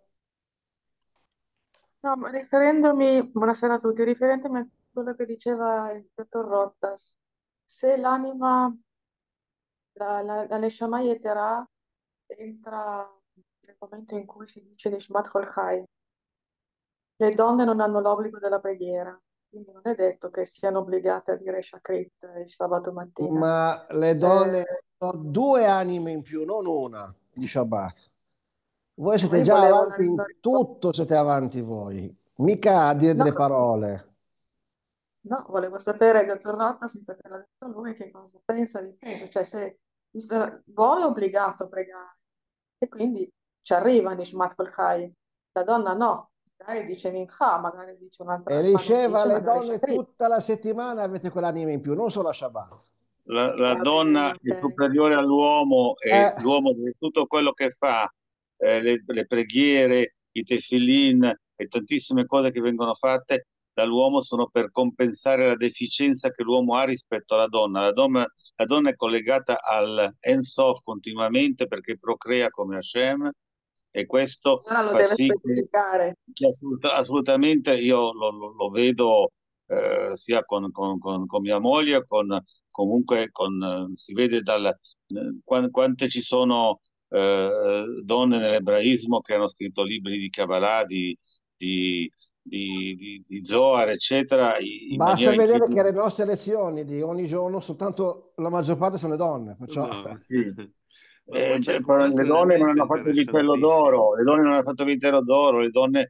No, ma riferendomi, buonasera a tutti, riferendomi a quello che diceva il dottor Rottas, se l'anima, la Neshama Yeterah entra nel momento in cui si dice Nishmat Kol Chai, le donne non hanno l'obbligo della preghiera, quindi non è detto che siano obbligate a dire Shakrit il sabato mattina. Ma le donne hanno due anime in più, non una di Shabbat. Voi siete Io già volevo avanti in una tutto, siete avanti voi. Mica a dire no, delle parole. no, volevo sapere, il dottor Rotta, visto che l'ha detto lui, che cosa pensa di questo. Cioè, se l'uomo è obbligato a pregare e quindi ci arriva Nishmat Kol Chai, la donna no, magari dice Mincha, magari dice E un'altra, ma non riceva dice le magari donne Shakrit. tutta la settimana, avete quell'anima in più, non solo a Shabbat. La Va bene, donna è ok. superiore all'uomo e Eh, l'uomo tutto quello che fa, le preghiere, i tefillin e tantissime cose che vengono fatte dall'uomo sono per compensare la deficienza che l'uomo ha rispetto alla donna. La donna è collegata al Ein Sof continuamente perché procrea come Hashem e questo Allora lo fa deve sì specificare. che assolutamente io lo vedo sia con mia moglie, comunque si vede quante ci sono donne nell'ebraismo che hanno scritto libri di Kabbalah, di, di Zohar, eccetera, in basta maniera vedere che incredibile. le nostre lezioni di ogni giorno, soltanto la maggior parte sono le donne, perciò No. Sì. Ma c'è anche un Però le altro donne non elemento hanno fatto il vitello d'oro, interessantissimo. le donne non hanno fatto il vitello d'oro, le donne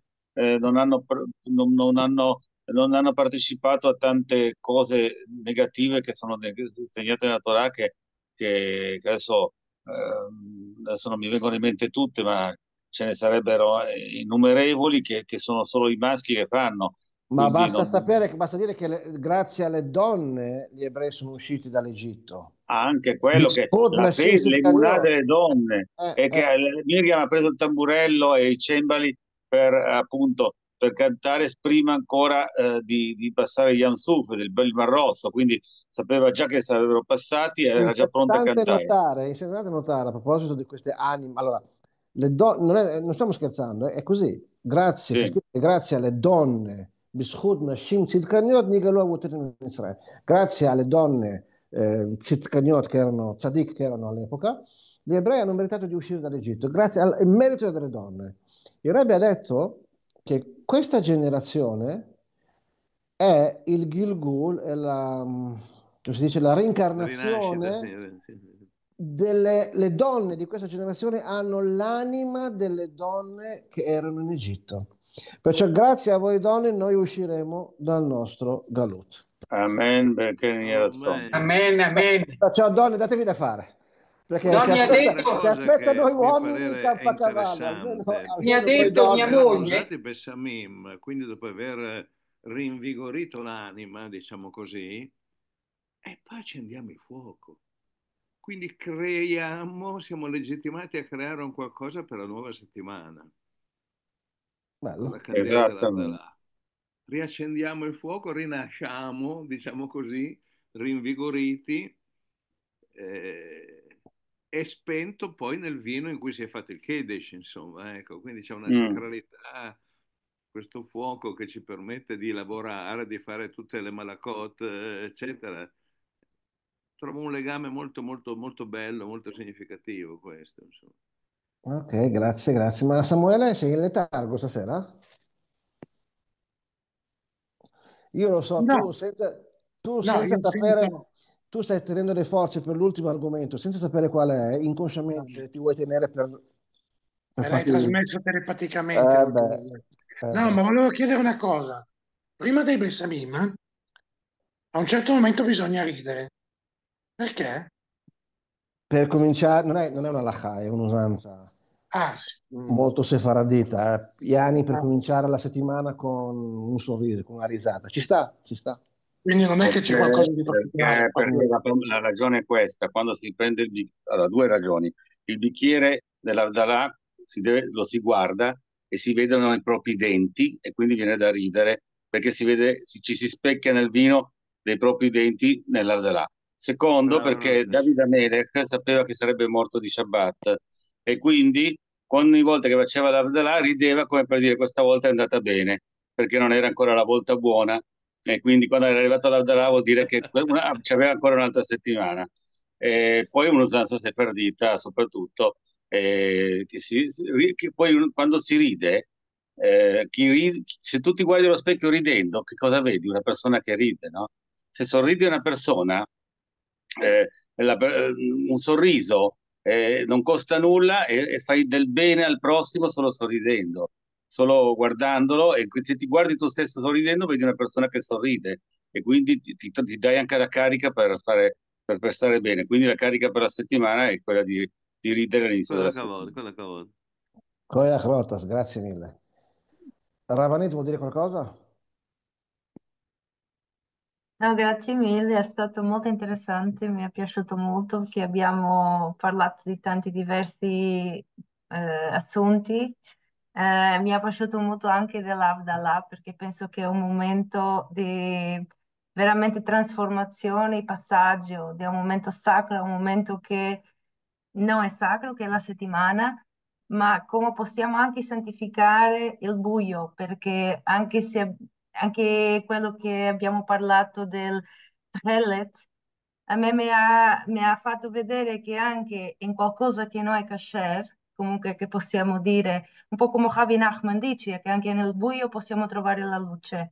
non hanno partecipato a tante cose negative che sono insegnate nella Torah che adesso non mi vengono in mente tutte, ma ce ne sarebbero innumerevoli che sono solo i maschi che fanno. ma Quindi basta sapere, basta dire che grazie alle donne gli ebrei sono usciti dall'Egitto. anche quello che Bishkut la Nashim fede, l'emunà Sitkaniot. delle donne Eh, e che eh. Miriam ha preso il tamburello e i cembali per appunto per cantare prima ancora di passare Yam Suf, del bel Mar Rosso, quindi sapeva già che sarebbero passati e era già pronta a cantare. È interessante notare a proposito di queste anime. Allora, non stiamo scherzando, è così. Grazie, c'è Sì, scritto che grazie alle donne, Bishut Nashim Tzidkaniot Nigalu Avutit in Israele. Grazie alle donne Tzidkaniot che erano Tzadik che erano all'epoca, gli ebrei hanno meritato di uscire dall'Egitto, grazie al merito delle donne. Il Rebbe ha detto che questa generazione è il Gilgul, è come si dice, la Rinascita, sì, reincarnazione sì. delle le donne di questa generazione hanno l'anima delle donne che erano in Egitto. Perciò grazie a voi donne noi usciremo dal nostro galut. Amen, perché ne era son. Amen. Amen, amen. Perciò donne datevi da fare, perché Poi se No, mi ha c'è un'altra aspetta, se detto, cosa aspetta che noi a mio uomini parere è campa a cavallo, almeno, interessante. mi ha almeno noi detto mia donne. Verranno moglie, usati i Bessamim, quindi dopo aver rinvigorito l'anima, diciamo così, e poi accendiamo il fuoco. Quindi siamo legittimati a creare un qualcosa per la nuova settimana, con la Bello. candela Esattamente. dell'Altalà. Riaccendiamo il fuoco, rinasciamo, diciamo così, rinvigoriti, eh, e spento poi nel vino in cui si è fatto il Kedesh, insomma, ecco, quindi c'è una Mm. sacralità, questo fuoco che ci permette di lavorare, di fare tutte le malakot, eccetera. Trovo un legame molto, molto, molto bello, molto significativo questo, insomma. Ok, grazie, grazie. Ma Samuele, sei in letargo stasera? Io lo so, No, tu no, senza io sapere, sento. tu stai tenendo le forze per l'ultimo argomento, senza sapere qual è, No, inconsciamente ti vuoi tenere per me l'hai farti... trasmesso telepaticamente l'ultimo Beh, argomento. No, beh. ma volevo chiedere una cosa. Prima dei Bessamim, a un certo momento bisogna ridere. Perché? Per cominciare, non è una halakha, è un'usanza Ah, sì. molto sefaradita. Piani per Ah, cominciare la settimana con un sorriso, con una risata. Ci sta, ci sta. quindi non è che c'è qualcosa di particolare. La ragione è questa, quando si prende allora, due ragioni. Il bicchiere dell'Avdalà lo si guarda e si vedono i propri denti e quindi viene da ridere perché ci si specchia nel vino dei propri denti nell'Avdalà. Secondo, Bravo, perché Davide Amelech sapeva che sarebbe morto di Shabbat e quindi ogni volta che faceva l'Avdalà rideva come per dire questa volta è andata bene perché non era ancora la volta buona e quindi quando era arrivato l'Avdarà vuol dire che c'aveva ancora un'altra settimana. E poi un'usanza si è perdita, soprattutto, che poi quando si ride se tu ti guardi allo specchio ridendo, che cosa vedi? Una persona che ride, no? Se sorridi una persona, eh, un sorriso non costa nulla e fai del bene al prossimo solo sorridendo, solo guardandolo, e se ti guardi tu stesso sorridendo vedi una persona che sorride e quindi ti dai anche la carica per stare bene. Quindi la carica per la settimana è quella di ridere all'inizio della settimana. Quella cavolo. Koyach Rotas, grazie mille. Ravanit vuol dire qualcosa? No, grazie mille, è stato molto interessante, mi è piaciuto molto che abbiamo parlato di tanti diversi assunti. Mi è piaciuto molto anche dell'Avdallah perché penso che è un momento di veramente trasformazione, passaggio, di un momento sacro a un momento che non è sacro, che è la settimana, ma come possiamo anche santificare il buio, perché anche se anche quello che abbiamo parlato del pellet, a me mi ha fatto vedere che anche in qualcosa che non è kasher, comunque che possiamo dire, un po' come Javi Nachman dice, che anche nel buio possiamo trovare la luce.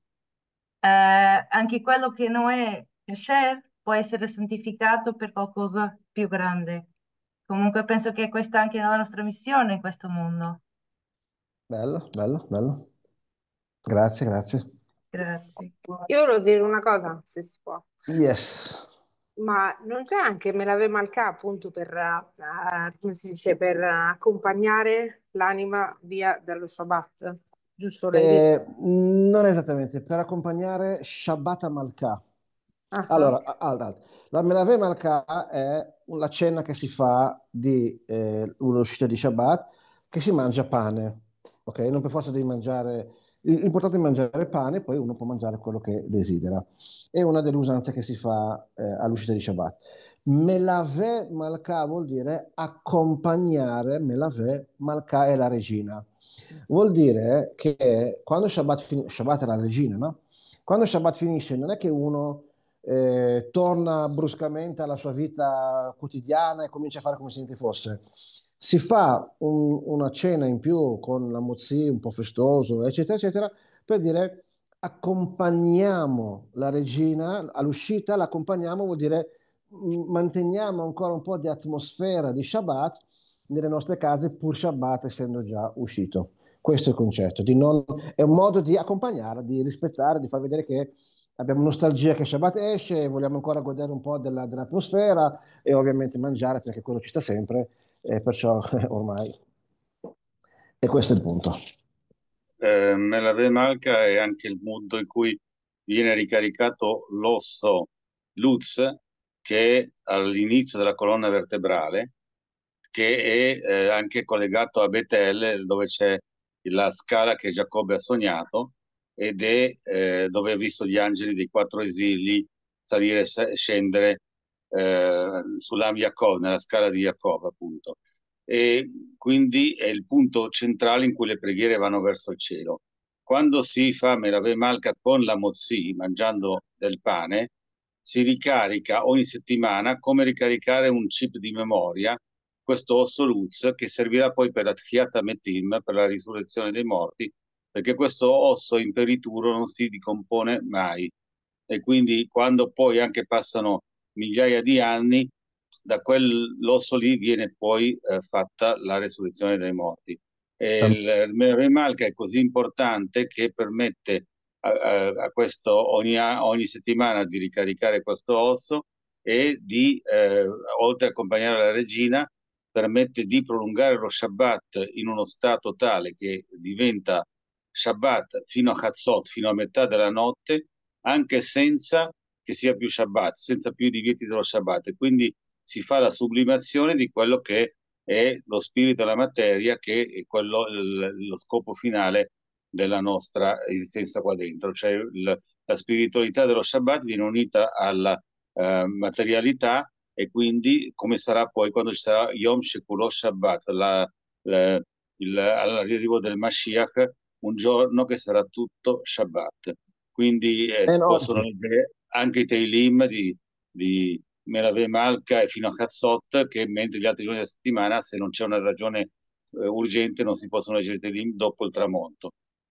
Anche quello che non è kasher può essere santificato per qualcosa più grande. Comunque penso che questa è anche la nostra missione in questo mondo. Bello, bello, bello. Grazie, grazie. Grazie. Io volevo dire una cosa, se si può. Yes. Ma non c'è anche me l'ave malca appunto per, come si dice, per accompagnare l'anima via dallo Shabbat, giusto? L'hai detto? Non esattamente, per accompagnare Shabbat Malka. Ah, Allora, la Melave Malka è la cena che si fa di un'uscita di Shabbat, che si mangia pane, ok? Non per forza devi mangiare, l'importante è mangiare pane, poi uno può mangiare quello che desidera. È una delle usanze che si fa all'uscita di Shabbat. Melave Malka vuol dire accompagnare, Melave Malka è la regina. Vuol dire che quando Shabbat è la regina, no? Quando Shabbat finisce, non è che uno torna bruscamente alla sua vita quotidiana e comincia a fare come se niente fosse. Si fa una cena in più con la mozzi un po' festoso, eccetera, eccetera, per dire accompagniamo la regina all'uscita, l'accompagniamo vuol dire manteniamo ancora un po' di atmosfera di Shabbat nelle nostre case, pur Shabbat essendo già uscito. Questo è il concetto, è un modo di accompagnare, di rispettare, di far vedere che abbiamo nostalgia che Shabbat esce, e vogliamo ancora godere un po' dell'atmosfera e ovviamente mangiare perché quello ci sta sempre, e perciò ormai. E questo è il punto. Nella Vemalca è anche il punto in cui viene ricaricato l'osso Luz, che è all'inizio della colonna vertebrale, che è anche collegato a Betel, dove c'è la scala che Giacobbe ha sognato, ed è dove ha visto gli angeli dei quattro esili salire e scendere sull'Am Yaakov, nella scala di Jacob, appunto. E quindi è il punto centrale in cui le preghiere vanno verso il cielo. Quando si fa Merave Malka con la Mozzi, mangiando del pane, si ricarica ogni settimana come ricaricare un chip di memoria, questo osso Luz, che servirà poi per la Tchiat Metim, per la risurrezione dei morti, perché questo osso imperituro non si decompone mai. E quindi quando poi anche passano migliaia di anni, da quell'osso lì viene poi fatta la resurrezione dei morti. E il Merave Malka è così importante che permette a questo ogni settimana di ricaricare questo osso e di, oltre a accompagnare la regina, permette di prolungare lo Shabbat in uno stato tale che diventa Shabbat fino a Chatzot, fino a metà della notte, anche senza che sia più Shabbat, senza più i divieti dello Shabbat. E quindi si fa la sublimazione di quello che è lo spirito e la materia, che è lo scopo finale della nostra esistenza qua dentro. Cioè la spiritualità dello Shabbat viene unita alla materialità, e quindi come sarà poi quando ci sarà Yom Shekulo Shabbat, all'arrivo del Mashiach, un giorno che sarà tutto Shabbat. Quindi si No, possono leggere anche i Teilim di Merave Malka e fino a Chatzot, che mentre gli altri giorni della settimana, se non c'è una ragione urgente, non si possono leggere i Teilim dopo il tramonto.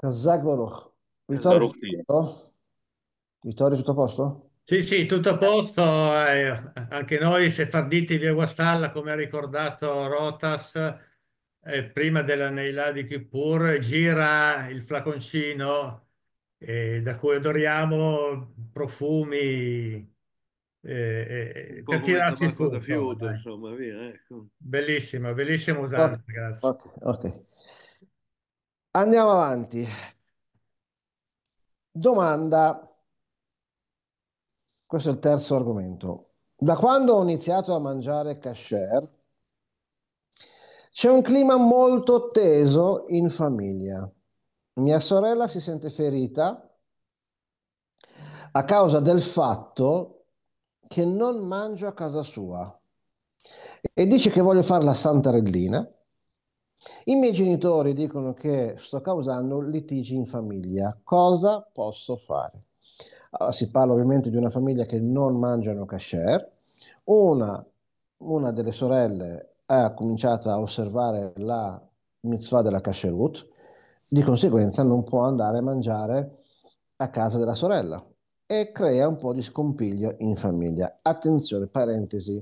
Kazakh Baruch. Vittorio, Baruch tutto sia. a posto? Vittorio, tutto a posto? Sì, tutto a posto. Anche noi sefarditi via Guastalla, come ha ricordato Rotas, prima della Neilà di Kippur, gira il flaconcino da cui odoriamo profumi Un po' per come tirarci tabacco su, da insomma, fiuto, dai. insomma, via, ecco. Bellissima, bellissima Ok, usanza, grazie. ok. Andiamo avanti. Domanda. Questo è il terzo argomento. Da quando ho iniziato a mangiare kasher, c'è un clima molto teso in famiglia. Mia sorella si sente ferita a causa del fatto che non mangio a casa sua e dice che voglio fare la santarellina. I miei genitori dicono che sto causando litigi in famiglia. Cosa posso fare? Allora, si parla ovviamente di una famiglia che non mangiano kasher. Una, una delle sorelle ha cominciato a osservare la mitzvah della kasherut, di conseguenza non può andare a mangiare a casa della sorella e crea un po' di scompiglio in famiglia. Attenzione, parentesi,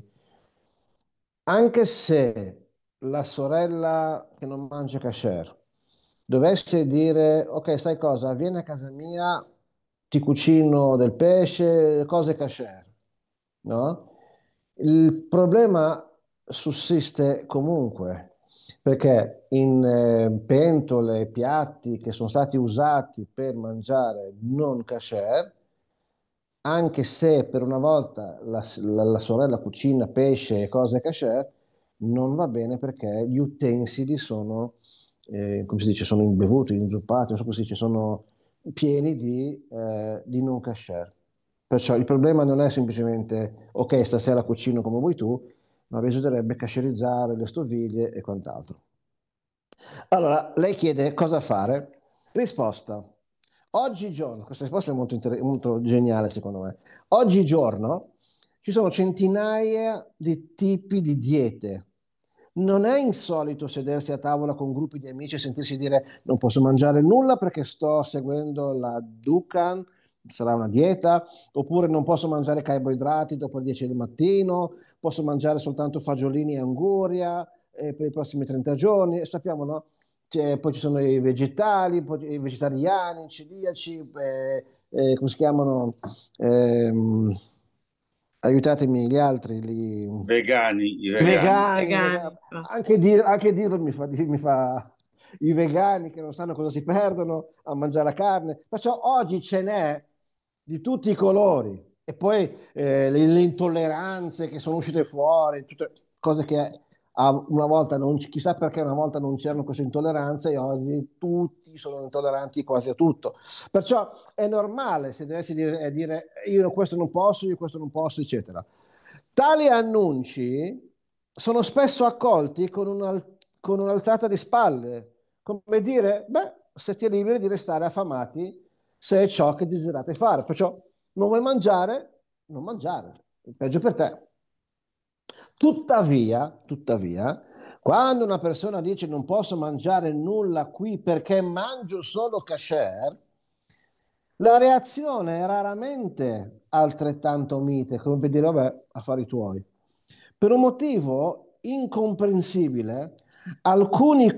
anche se la sorella che non mangia kasher dovesse dire, ok, sai cosa, vieni a casa mia, ti cucino del pesce, cose kasher, no? Il problema sussiste comunque, perché in pentole, piatti che sono stati usati per mangiare non kasher, anche se per una volta la sorella cucina pesce e cose kasher, non va bene perché gli utensili sono, come si dice, sono imbevuti, inzuppati, non so come si dice, sono pieni di non kasher. Perciò il problema non è semplicemente, ok, stasera cucino come vuoi tu, ma bisognerebbe casherizzare le stoviglie e quant'altro. Allora, lei chiede cosa fare? Risposta. Oggigiorno, questa risposta è molto geniale secondo me. Oggigiorno ci sono centinaia di tipi di diete. Non è insolito sedersi a tavola con gruppi di amici e sentirsi dire non posso mangiare nulla perché sto seguendo la Dukan, sarà una dieta, oppure non posso mangiare carboidrati dopo le 10 del mattino, posso mangiare soltanto fagiolini e anguria per i prossimi 30 giorni. Sappiamo, no? Poi ci sono i vegetali, poi i vegetariani, i celiaci, come si chiamano? Ehm, aiutatemi gli altri, Vegani, i i vegani. vegani, Vegani. anche dirlo i vegani che non sanno cosa si perdono a mangiare la carne. Perciò oggi ce n'è di tutti i colori. E poi le intolleranze che sono uscite fuori, tutte cose che una volta non, chissà perché una volta non c'erano queste intolleranze e oggi tutti sono intolleranti quasi a tutto. Perciò è normale sedersi e dire io questo non posso, eccetera. Tali annunci sono spesso accolti con un'alzata di spalle, come dire, beh, siete liberi di restare affamati se è ciò che desiderate fare. Perciò non vuoi mangiare, non mangiare, è peggio per te. Tuttavia, quando una persona dice non posso mangiare nulla qui perché mangio solo kasher, la reazione è raramente altrettanto mite, come per dire, vabbè, affari tuoi. Per un motivo incomprensibile, alcuni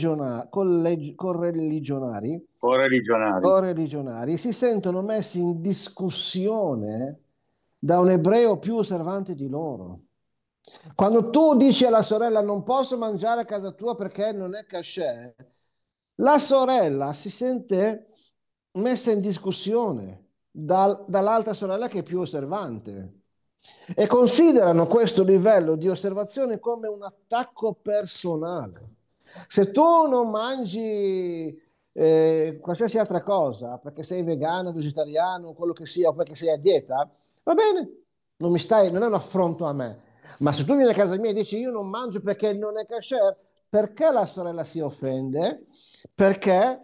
Correligionari. correligionari si sentono messi in discussione da un ebreo più osservante di loro. Quando tu dici alla sorella non posso mangiare a casa tua perché non è kasher, la sorella si sente messa in discussione dall'altra sorella che è più osservante e considerano questo livello di osservazione come un attacco personale. Se tu non mangi qualsiasi altra cosa perché sei vegano, vegetariano, quello che sia, o perché sei a dieta, va bene, non è un affronto a me. Ma se tu vieni a casa mia e dici io non mangio perché non è kasher, perché la sorella si offende? Perché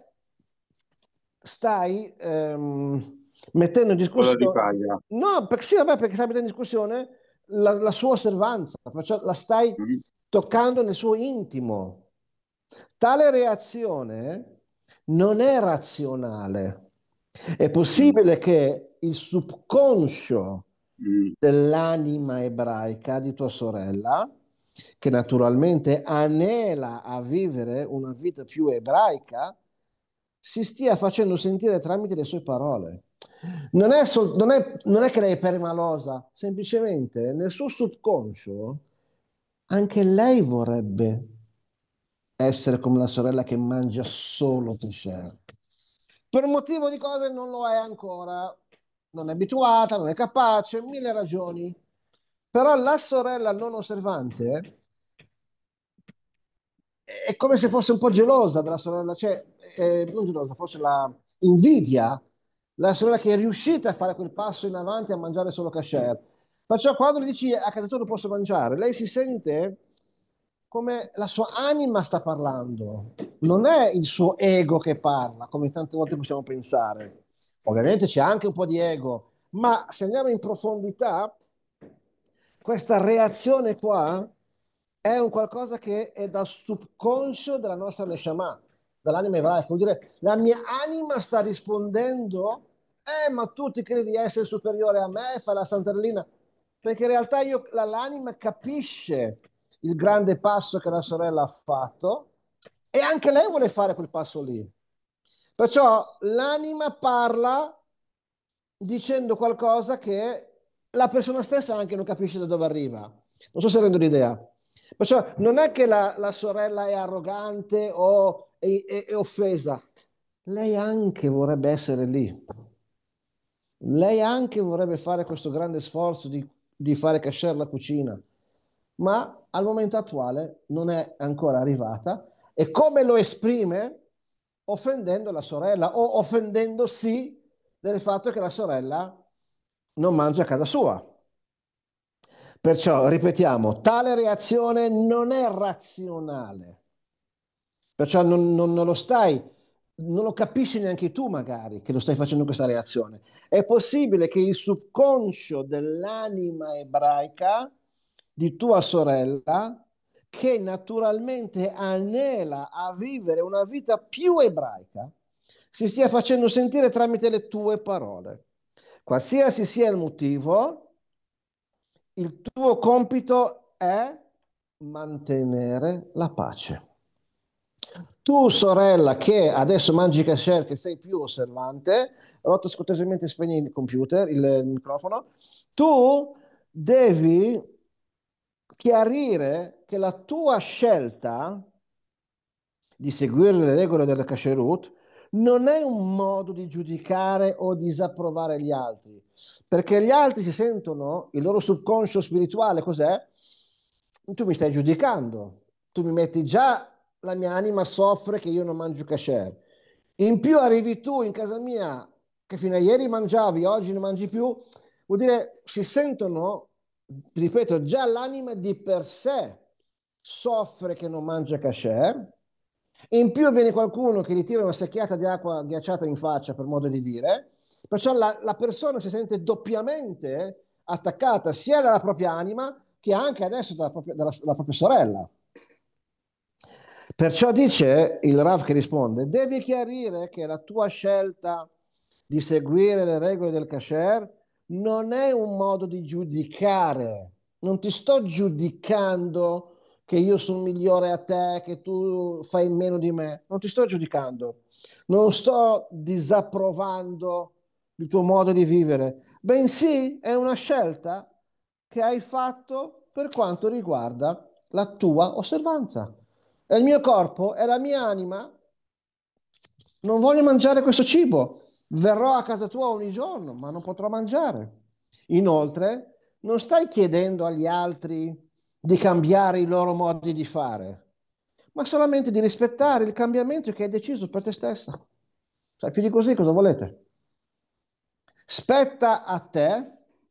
stai mettendo in Quello di discussione, paglia. no, perché, sì, vabbè, perché stai mettendo in discussione la sua osservanza, perciò la stai Mm. toccando nel suo intimo. Tale reazione non è razionale. È possibile che il subconscio dell'anima ebraica di tua sorella, che naturalmente anela a vivere una vita più ebraica, si stia facendo sentire tramite le sue parole. Non è che lei è permalosa, semplicemente nel suo subconscio anche lei vorrebbe essere come la sorella che mangia solo pesce. Per un motivo di cose non lo è ancora, non è abituata, non è capace, mille ragioni. Però la sorella non osservante è come se fosse un po' gelosa della sorella, cioè, non gelosa, forse la invidia la sorella che è riuscita a fare quel passo in avanti a mangiare solo kasher. Perciò quando le dici a casa tua non posso mangiare, lei si sente come la sua anima sta parlando, non è il suo ego che parla, come tante volte possiamo pensare. Ovviamente c'è anche un po' di ego, ma se andiamo in profondità, questa reazione qua è un qualcosa che è dal subconscio della nostra Neshama, dall'anima ebraica. Vuol dire, la mia anima sta rispondendo, ma tu ti credi di essere superiore a me, fai la santarellina. Perché in realtà l'anima capisce il grande passo che la sorella ha fatto e anche lei vuole fare quel passo lì. Perciò l'anima parla dicendo qualcosa che la persona stessa anche non capisce da dove arriva. Non so se rendo l'idea. Perciò non è che la sorella è arrogante o è offesa. Lei anche vorrebbe essere lì. Lei anche vorrebbe fare questo grande sforzo di fare kasher la cucina, ma al momento attuale non è ancora arrivata. E come lo esprime? Offendendo la sorella o offendendosi del fatto che la sorella non mangia a casa sua. Perciò, ripetiamo, tale reazione non è razionale. Perciò non lo capisci neanche tu magari che lo stai facendo questa reazione. È possibile che il subconscio dell'anima ebraica di tua sorella, che naturalmente anela a vivere una vita più ebraica, si stia facendo sentire tramite le tue parole. Qualsiasi sia il motivo, il tuo compito è mantenere la pace. Tu, sorella, che adesso mangi kasher, che sei più osservante, Rotto scortesemente spegni il computer, il microfono, tu devi chiarire che la tua scelta di seguire le regole della kasherut non è un modo di giudicare o disapprovare gli altri, perché gli altri si sentono, il loro subconscio spirituale cos'è? Tu mi stai giudicando, tu mi metti già, la mia anima soffre che io non mangio kasher. In più arrivi tu in casa mia che fino a ieri mangiavi, oggi non mangi più, vuol dire si sentono, ripeto, già l'anima di per sé soffre che non mangia kasher. In più viene qualcuno che gli tira una secchiata di acqua ghiacciata in faccia, per modo di dire, perciò la persona si sente doppiamente attaccata sia dalla propria anima che anche adesso dalla propria sorella. Perciò dice il Rav che risponde, devi chiarire che la tua scelta di seguire le regole del kasher non è un modo di giudicare, non ti sto giudicando che io sono migliore a te, che tu fai meno di me, non ti sto giudicando, non sto disapprovando il tuo modo di vivere, bensì è una scelta che hai fatto per quanto riguarda la tua osservanza. È il mio corpo, è la mia anima, non voglio mangiare questo cibo, verrò a casa tua ogni giorno, ma non potrò mangiare. Inoltre, non stai chiedendo agli altri di cambiare i loro modi di fare, ma solamente di rispettare il cambiamento che hai deciso per te stessa. Cioè, più di così cosa volete? Spetta a te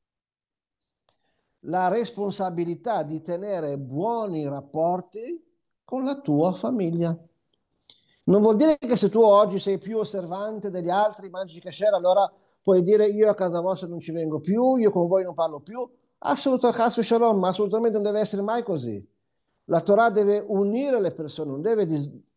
la responsabilità di tenere buoni rapporti con la tua famiglia. Non vuol dire che se tu oggi sei più osservante degli altri, mangi kasher, allora puoi dire io a casa vostra non ci vengo più, io con voi non parlo più. Assolutamente, shalom, ma assolutamente non deve essere mai così. La Torah deve unire le persone, non deve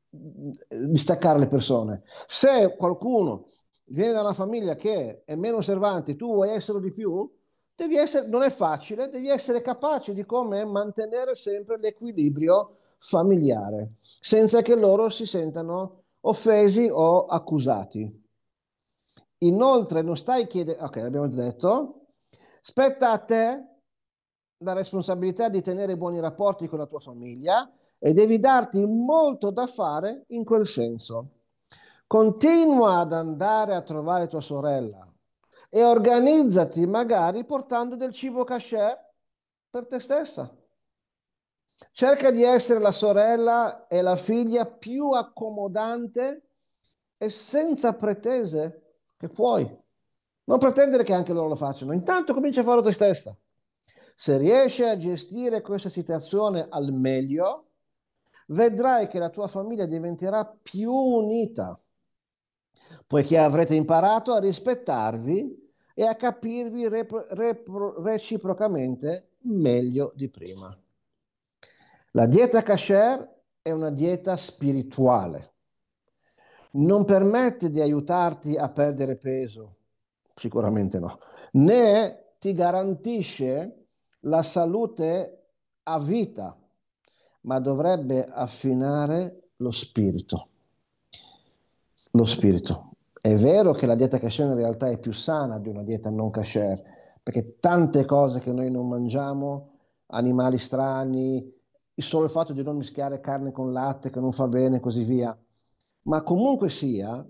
distaccare le persone. Se qualcuno viene da una famiglia che è meno osservante, tu vuoi essere di più, non è facile, devi essere capace di come mantenere sempre l'equilibrio familiare, senza che loro si sentano offesi o accusati. Inoltre non stai chiedendo, ok, l'abbiamo detto, spetta a te la responsabilità di tenere buoni rapporti con la tua famiglia e devi darti molto da fare in quel senso. Continua ad andare a trovare tua sorella e organizzati magari portando del cibo kasher per te stessa. Cerca di essere la sorella e la figlia più accomodante e senza pretese che puoi. Non pretendere che anche loro lo facciano. Intanto comincia a farlo te stessa. Se riesci a gestire questa situazione al meglio, vedrai che la tua famiglia diventerà più unita, poiché avrete imparato a rispettarvi e a capirvi reciprocamente meglio di prima. La dieta kasher è una dieta spirituale. Non permette di aiutarti a perdere peso, sicuramente no, né ti garantisce la salute a vita, ma dovrebbe affinare lo spirito. Lo spirito. È vero che la dieta kasher in realtà è più sana di una dieta non kasher, perché tante cose che noi non mangiamo, animali strani, solo il fatto di non mischiare carne con latte che non fa bene e così via. Ma comunque sia,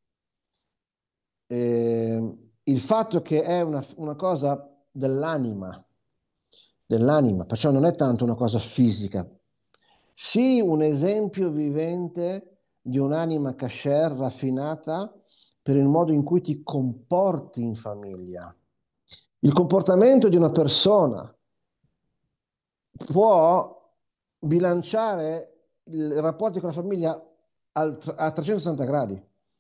il fatto che è una cosa dell'anima, perciò non è tanto una cosa fisica. Sii un esempio vivente di un'anima kasher raffinata per il modo in cui ti comporti in famiglia. Il comportamento di una persona può bilanciare i rapporti con la famiglia a 360 gradi.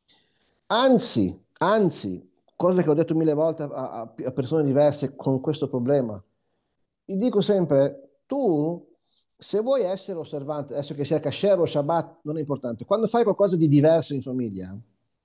Anzi, cose che ho detto mille volte a persone diverse con questo problema. Gli dico sempre, tu, se vuoi essere osservante, adesso che sia kasher o Shabbat, non è importante, quando fai qualcosa di diverso in famiglia,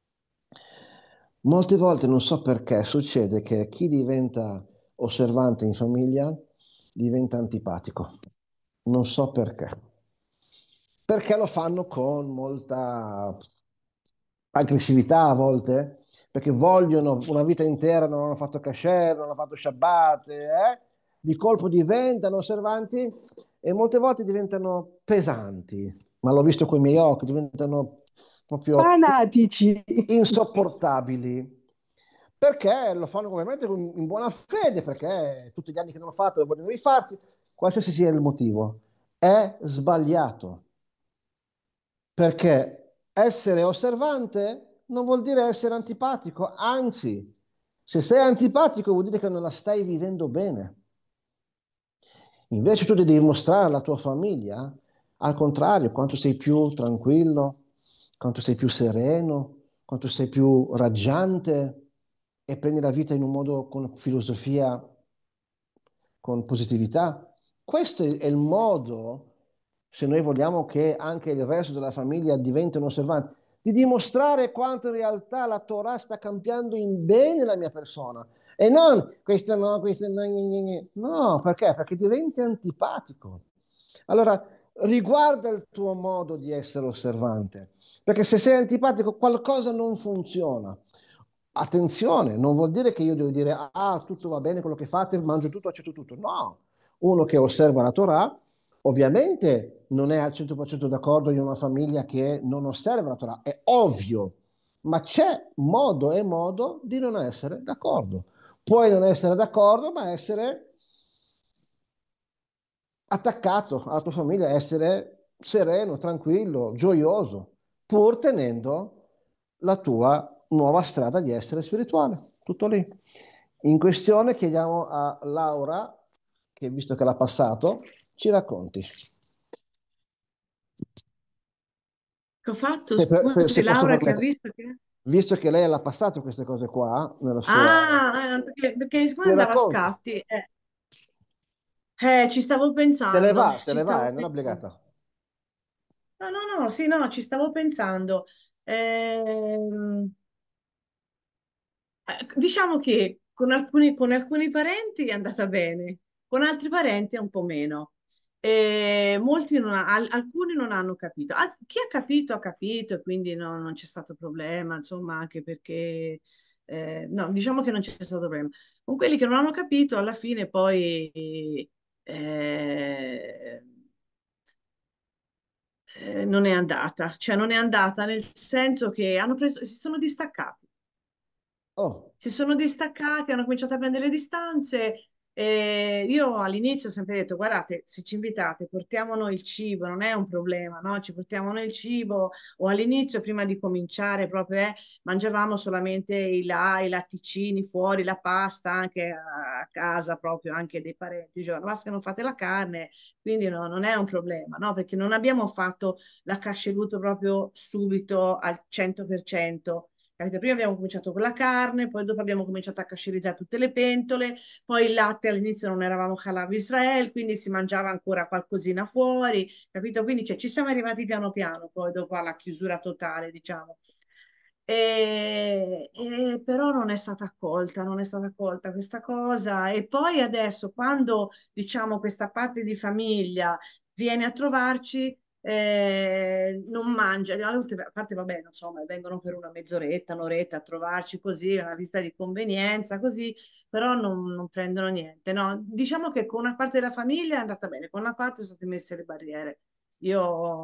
molte volte non so perché succede che chi diventa osservante in famiglia diventa antipatico. Non so perché. Perché lo fanno con molta aggressività a volte, perché vogliono una vita intera, non hanno fatto kasher, non hanno fatto Shabbat, di colpo diventano osservanti e molte volte diventano pesanti, ma l'ho visto con i miei occhi, diventano proprio Fanatici. insopportabili. Perché lo fanno ovviamente in buona fede, perché tutti gli anni che non l'ho fatto vogliono rifarsi, qualsiasi sia il motivo. È sbagliato. Perché essere osservante non vuol dire essere antipatico, anzi, se sei antipatico vuol dire che non la stai vivendo bene. Invece tu devi dimostrare alla tua famiglia, al contrario, quanto sei più tranquillo, quanto sei più sereno, quanto sei più raggiante e prendi la vita in un modo con filosofia, con positività. Questo è il modo, se noi vogliamo che anche il resto della famiglia diventino osservanti, di dimostrare quanto in realtà la Torah sta cambiando in bene la mia persona. E non, questo no, questo no, no, perché? Perché diventi antipatico. Allora, riguarda il tuo modo di essere osservante, perché se sei antipatico qualcosa non funziona. Attenzione, non vuol dire che io devo dire, ah, tutto va bene quello che fate, mangio tutto, accetto tutto. No, uno che osserva la Torah, ovviamente non è al 100% d'accordo in una famiglia che non osserva la Torah, è ovvio, ma c'è modo e modo di non essere d'accordo. Puoi non essere d'accordo, ma essere attaccato alla tua famiglia, essere sereno, tranquillo, gioioso, pur tenendo la tua nuova strada di essere spirituale. Tutto lì. In questione chiediamo a Laura, che visto che l'ha passato, ci racconti. Che ho fatto? Se Scusi, posso Laura, che ha permettere. visto che... Visto che lei l'ha passato queste cose qua, nella sua... perché siccome Ti andava a racconti. scatti, ci stavo Se le pensando, va, ci stavo non è pensando. obbligata. No, no, no, sì, no, ci stavo pensando. Ehm, diciamo che con alcuni parenti è andata bene, con altri parenti è un po' meno. Molti alcuni non hanno capito. Chi ha capito e quindi non c'è stato problema, insomma, anche perché no, diciamo che non c'è stato problema. Con quelli che non hanno capito, alla fine poi eh, non è andata, cioè non è andata nel senso che si sono distaccati. Oh, Si sono distaccati, hanno cominciato a prendere le distanze. E io all'inizio ho sempre detto: guardate, se ci invitate, portiamo noi il cibo, non è un problema, no? Ci portiamo noi il cibo. O all'inizio, prima di cominciare, proprio mangiavamo solamente i latticini fuori, la pasta anche a casa, proprio anche dei parenti. Dicevano: basta che non fate la carne, quindi no, non è un problema, no? Perché non abbiamo fatto la casceluto proprio subito al 100%. Capite? Prima abbiamo cominciato con la carne, poi dopo abbiamo cominciato a cascerizzare tutte le pentole, poi il latte all'inizio non eravamo Halav Israel, quindi si mangiava ancora qualcosina fuori, capito? Quindi cioè, ci siamo arrivati piano piano, poi dopo alla chiusura totale, diciamo. Però non è stata accolta, non è stata accolta questa cosa. E poi adesso, quando diciamo questa parte di famiglia viene a trovarci, non mangia, a parte vabbè, insomma, vengono per una mezz'oretta, un'oretta a trovarci così, una visita di convenienza, così, però non prendono niente, no? Diciamo che con una parte della famiglia è andata bene, con una parte sono state messe le barriere. Io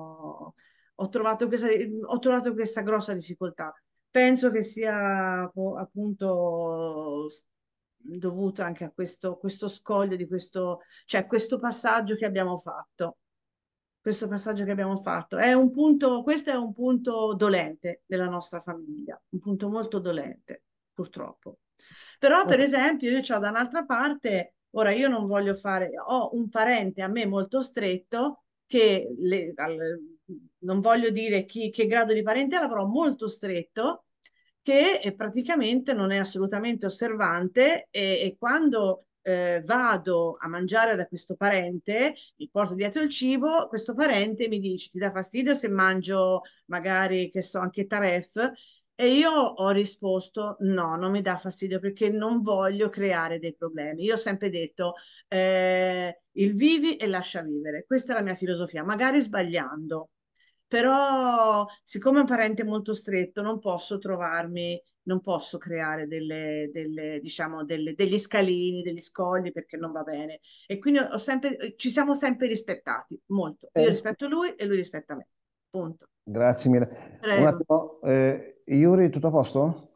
ho trovato questa grossa difficoltà. Penso che sia appunto dovuto anche a questo scoglio di cioè questo passaggio che abbiamo fatto. Questo passaggio che abbiamo fatto è un punto, questo è un punto dolente della nostra famiglia, un punto molto dolente, purtroppo. Però, per esempio, io ho da un'altra parte, ora io non voglio fare, ho un parente a me molto stretto che non voglio dire che grado di parentela, però molto stretto, che praticamente non è assolutamente osservante e quando vado a mangiare da questo parente, mi porto dietro il cibo, questo parente mi dice: ti dà fastidio se mangio magari, che so, anche taref? E io ho risposto: no, non mi dà fastidio perché non voglio creare dei problemi. Io ho sempre detto il vivi e lascia vivere. Questa è la mia filosofia, magari sbagliando. Però, siccome è un parente molto stretto, non posso creare diciamo, degli scalini, degli scogli perché non va bene. E quindi ci siamo sempre rispettati molto. Io eh, rispetto lui e lui rispetta me. Punto. grazie mille. Un Prego. attimo, Yuri, tutto a posto?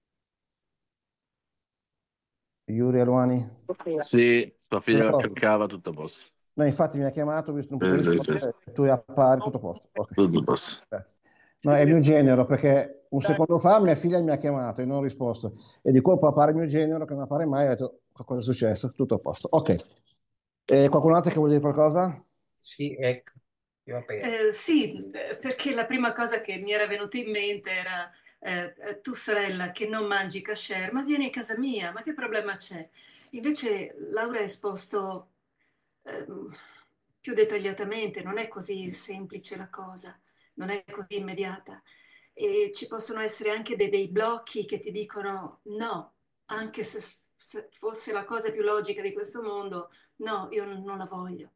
Yuri Alwani? Sì, tua Tutto a figlia posto? cercava tutto a posto. No, infatti mi ha chiamato, ho visto non potevo Sì, sì, sì. rispondere, tu appari, tutto a posto. Ok, Tutto a posto. grazie. No, è il mio genero, perché un secondo fa mia figlia mi ha chiamato e non ho risposto. E di colpo appare il mio genero, che non appare mai, ho detto, qualcosa è successo, tutto a posto. Ok. Qualcun altro che vuole dire qualcosa? Sì, ecco, io aperto. Sì, perché la prima cosa che mi era venuta in mente era tu sorella che non mangi kasher, ma vieni a casa mia, ma che problema c'è? Invece Laura ha esposto ehm, più dettagliatamente, non è così semplice la cosa, non è così immediata e ci possono essere anche dei blocchi che ti dicono no, anche se fosse la cosa più logica di questo mondo, no, io non la voglio.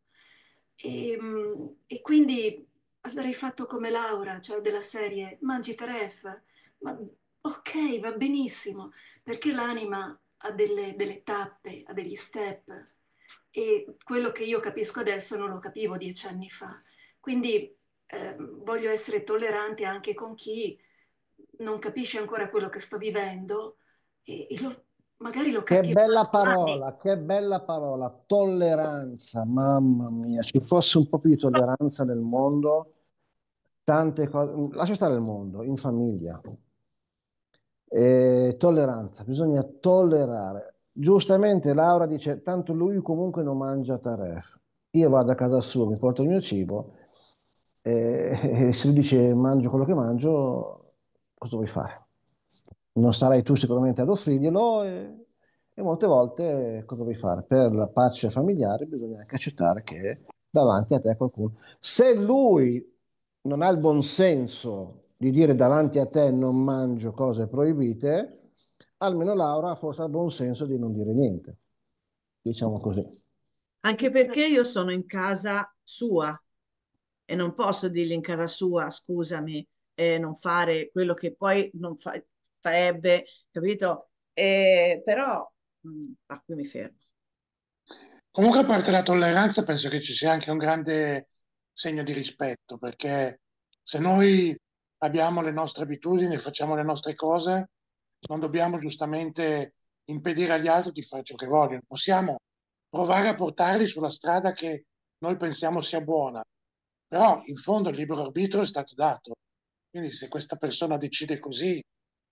E quindi avrei fatto come Laura, cioè della serie mangi taref, ma ok, va benissimo, perché l'anima ha delle tappe, ha degli step e quello che io capisco adesso non lo capivo 10 anni fa. Quindi voglio essere tollerante anche con chi non capisce ancora quello che sto vivendo e magari lo capirà domani. Che bella parola, tolleranza, mamma mia, ci fosse un po' più di tolleranza nel mondo, tante cose, lascia stare il mondo, in famiglia. Tolleranza, bisogna tollerare. Giustamente Laura dice, tanto lui comunque non mangia taref. Io vado a casa sua, mi porto il mio cibo e se lui dice mangio quello che mangio, cosa vuoi fare? Non sarai tu sicuramente ad offrirglielo e molte volte cosa vuoi fare? Per la pace familiare bisogna anche accettare che davanti a te qualcuno. Se lui non ha il buon senso di dire davanti a te non mangio cose proibite, almeno Laura forse ha il buon senso di non dire niente, diciamo così. Anche perché io sono in casa sua e non posso dirgli in casa sua, scusami, non fare quello che poi non farebbe, capito? Però a qui mi fermo. Comunque, a parte la tolleranza, penso che ci sia anche un grande segno di rispetto, perché se noi abbiamo le nostre abitudini, facciamo le nostre cose, non dobbiamo giustamente impedire agli altri di fare ciò che vogliono. Possiamo provare a portarli sulla strada che noi pensiamo sia buona, però in fondo il libero arbitrio è stato dato. Quindi se questa persona decide così,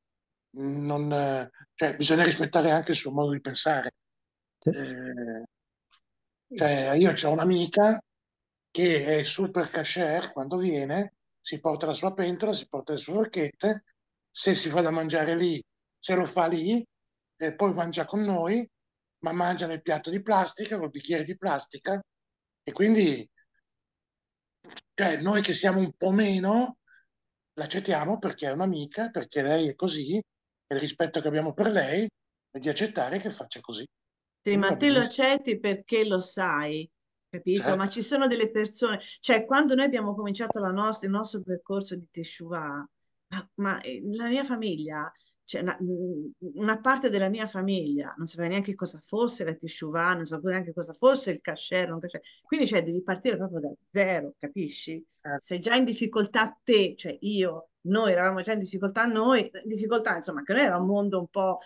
cioè, bisogna rispettare anche il suo modo di pensare. Sì. Cioè, io ho un'amica che è super cashier, quando viene si porta la sua pentola, si porta le sue forchette, se si fa da mangiare lì, se lo fa lì, e poi mangia con noi, ma mangia nel piatto di plastica, col bicchiere di plastica, e quindi cioè, noi che siamo un po' meno, l'accettiamo perché è un'amica, perché lei è così, e il rispetto che abbiamo per lei è di accettare che faccia così. Sì, Quindi ma va te lo benissimo. accetti perché lo sai, capito? Ma Certo. ci sono delle persone, cioè quando noi abbiamo cominciato il nostro percorso di Teshuvah, la mia famiglia, cioè una parte della mia famiglia non sapeva neanche cosa fosse la Teshuvah, non sapeva neanche cosa fosse il kasher, non kasher. Quindi cioè, devi partire proprio da zero, capisci? Sei già in difficoltà te, cioè io, noi eravamo già in difficoltà noi, difficoltà insomma che non era un mondo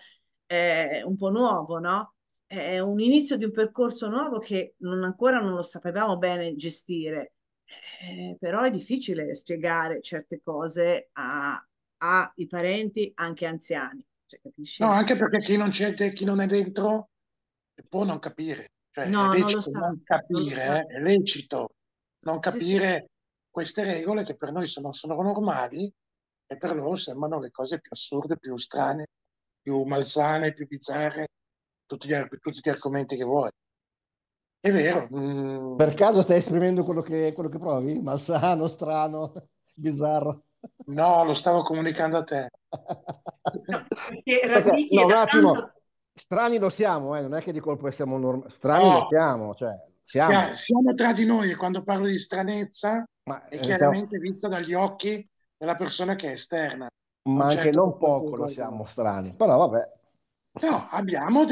un po' nuovo, no? È un inizio di un percorso nuovo che ancora non lo sapevamo bene gestire. Però è difficile spiegare certe cose ai parenti, anche anziani, cioè, No, capisci? anche perché chi non è dentro può non capire, cioè è No, non lo lecito sa, non non lo sa. capire, è lecito non Sì, sì. capire queste regole che per noi sono normali e per loro sembrano le cose più assurde, più strane, più malsane, più bizzarre, tutti gli argomenti che vuoi. È vero, Per caso stai esprimendo quello che provi? Malsano, strano, bizzarro? no, lo stavo comunicando a te. No, perché Perché, Rafiki no, è un da tanto... attimo, strani lo siamo, non è che di colpo siamo normali, strani lo No, siamo, cioè, siamo, siamo tra di noi e quando parlo di stranezza ma, è siamo, chiaramente visto dagli occhi della persona che è esterna, ma non anche certo non per quanto poco lo riguarda siamo noi. strani, però vabbè. No, abbiamo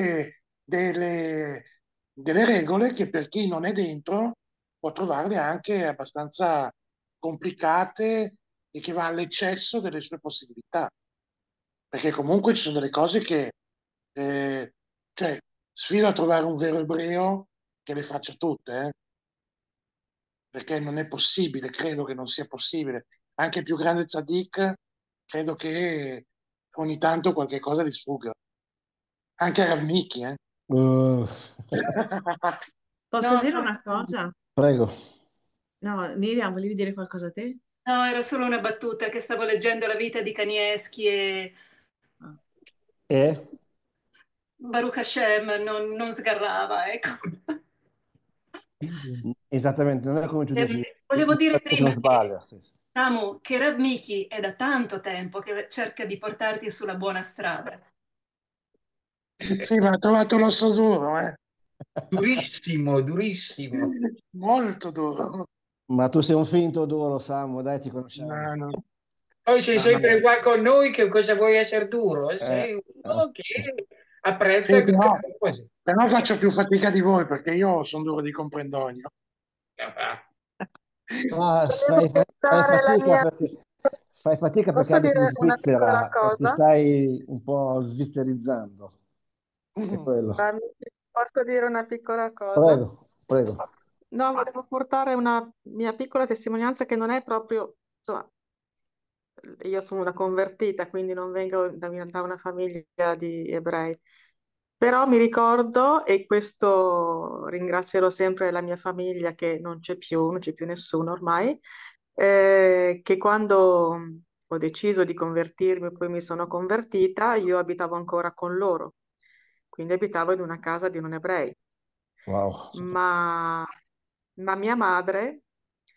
delle regole che per chi non è dentro può trovarle anche abbastanza complicate e che va all'eccesso delle sue possibilità, perché comunque ci sono delle cose che, cioè, sfido a trovare un vero ebreo che le faccia tutte, perché non è possibile, credo che non sia possibile. Anche il più grande tzaddik, credo che ogni tanto qualche cosa gli sfugga. Anche a Rav Miki, eh. Uh, Posso No, dire no, una cosa? prego. No, Miriam, volevi dire qualcosa a te? no, era solo una battuta che stavo leggendo la vita di Kanievski e Ah. E? Baruch Hashem non sgarrava, ecco. Esattamente, non è come tu dici, Volevo dire non prima che, sbaglia. Sì, sì. Samu, che Rab Miki è da tanto tempo che cerca di portarti sulla buona strada. Sì, ma ha trovato l'osso duro, eh. Durissimo, durissimo. Molto duro. Ma tu sei un finto duro, Samu, dai, ti conosciamo. No, no, Poi sei no, sempre no. qua con noi, che cosa vuoi essere duro? Eh, Sei eh. uno che apprezza Sì, queste cose. però faccio più fatica di voi perché io sono duro di comprendogno. Ma Volevo portare la mia... fai fatica perché Posso abiti in dire una piccola Svizzera e ti cosa? stai un po' svizzerizzando. È quello. Posso dire una piccola cosa? Prego, prego. No, volevo portare una mia piccola testimonianza che non è proprio, insomma, io sono una convertita, quindi non vengo da una famiglia di ebrei, però mi ricordo, e questo ringrazierò sempre la mia famiglia che non c'è più, non c'è più nessuno ormai, che quando ho deciso di convertirmi e poi mi sono convertita, io abitavo ancora con loro, quindi abitavo in una casa di non ebrei. Wow. Ma, ma mia madre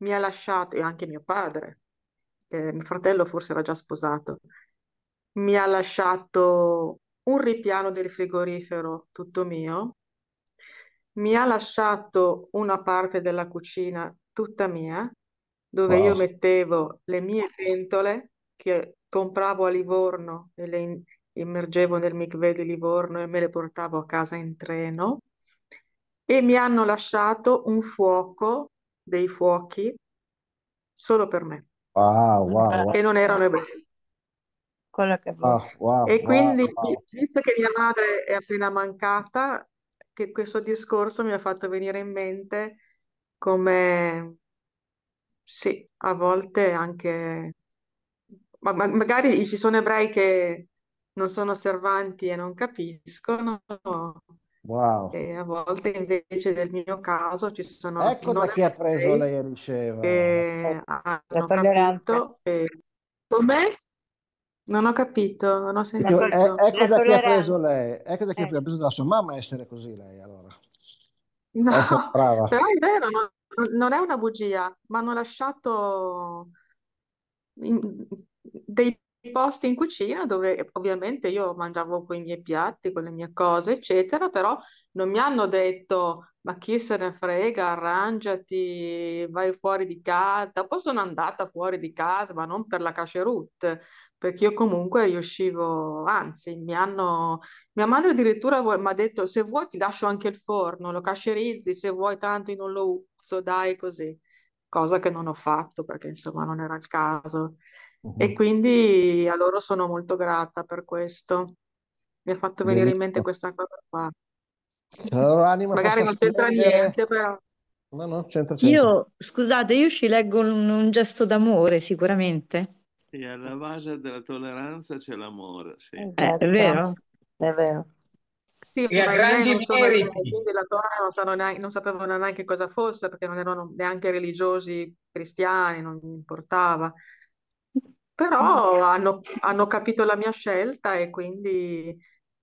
mi ha lasciato, e anche mio padre, mio fratello forse era già sposato, mi ha lasciato un ripiano del frigorifero tutto mio, mi ha lasciato una parte della cucina tutta mia, dove io Wow. mettevo le mie pentole che compravo a Livorno e le immergevo nel mikveh di Livorno e me le portavo a casa in treno. E mi hanno lasciato un fuoco, dei fuochi, solo per me. Wow, wow, E non erano ebrei. Quello che vuoi. wow, wow, E quindi, wow. visto che mia madre è appena mancata, che questo discorso mi ha fatto venire in mente come, sì, a volte anche, magari ci sono ebrei che non sono osservanti e non capiscono, Wow. e a volte invece nel mio caso ci sono Ecco non da chi ha preso ebrei lei a riceva. che La hanno tolleranza. capito. Come? Non ho capito, non ho La, Dico, tol- sentito. ecco la da chi ha preso tolleranza. lei. Ecco da chi ha preso dalla sua mamma essere così lei, allora. No, Essere brava. però è vero, non è una bugia, mi hanno lasciato dei posti in cucina dove ovviamente io mangiavo con i miei piatti, con le mie cose, eccetera, però non mi hanno detto, ma chi se ne frega, arrangiati, vai fuori di casa. Poi sono andata fuori di casa, ma non per la kasherut, perché io comunque riuscivo, anzi, mia madre addirittura mi ha detto, se vuoi ti lascio anche il forno, lo kasherizzi, se vuoi tanto io non lo uso, dai così. Cosa che non ho fatto perché insomma non era il caso. E Mhm. quindi a loro sono molto grata per questo. Mi ha fatto venire in mente Benissimo. questa cosa qua. Che la loro anima Magari possa non c'entra splendere. niente, però. No, no, c'entra, c'entra. Scusate, io ci leggo un gesto d'amore sicuramente. E alla base della tolleranza c'è l'amore, sì. È Certo, vero? è vero. Sì, E a ma i miei grandi non sono ebrei, meriti. quindi la Torah non sapevano neanche cosa fosse, perché non erano neanche religiosi cristiani, non mi importava. Però hanno capito la mia scelta e quindi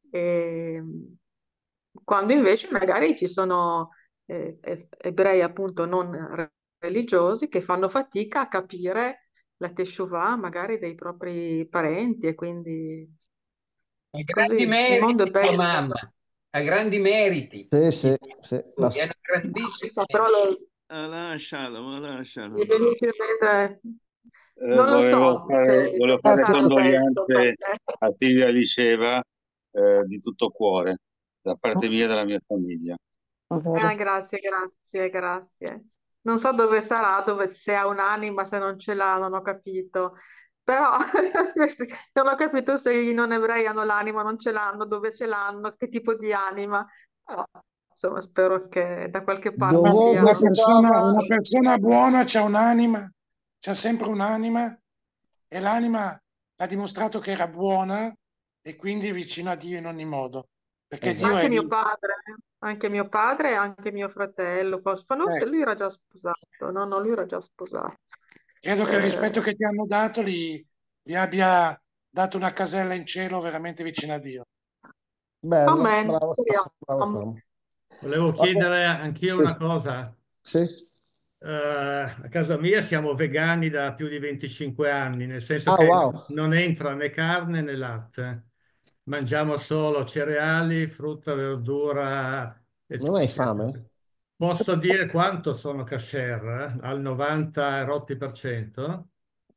quando invece magari ci sono ebrei appunto non religiosi che fanno fatica a capire la teshuvah magari dei propri parenti e quindi A così grandi il mondo è meriti, tua bello. mamma. A grandi meriti. Sì, I sì, sì. genitori hanno Non grandissimi so, però meriti. Lascialo, ma mi è lascialo. venuto in mente, non lo so se Volevo fare pensare le questo per condoglianze te. a Silvia Liceva di tutto cuore, da parte mia e della mia famiglia. Grazie, grazie, grazie. Non so dove sarà, se ha un'anima, se non ce l'ha, non ho capito. Però non ho capito se i non ebrei hanno l'anima, non ce l'hanno, dove ce l'hanno, che tipo di anima. Però, insomma, spero che da qualche parte Dovunque sia. si trova, Una persona buona c'ha un'anima, c'ha sempre un'anima e l'anima ha dimostrato che era buona e quindi è vicino a Dio in ogni modo, perché esatto. Dio è lì. Anche mio padre e anche mio fratello. Forse lui era già sposato. No, no, lui era già sposato. Credo che il rispetto Eh, che ti hanno dato gli abbia dato una casella in cielo veramente vicino a Dio. Bello, amen, bravo Sam, bravo speriamo. Sam. Volevo Vabbè, chiedere anch'io una sì, cosa. sì. A casa mia siamo vegani da più di 25 anni, nel senso Ah, che wow. non entra né carne né latte. Mangiamo solo cereali, frutta, verdura e Non hai tutto. fame? Posso dire quanto sono kasher? Al 90 e rotti per cento?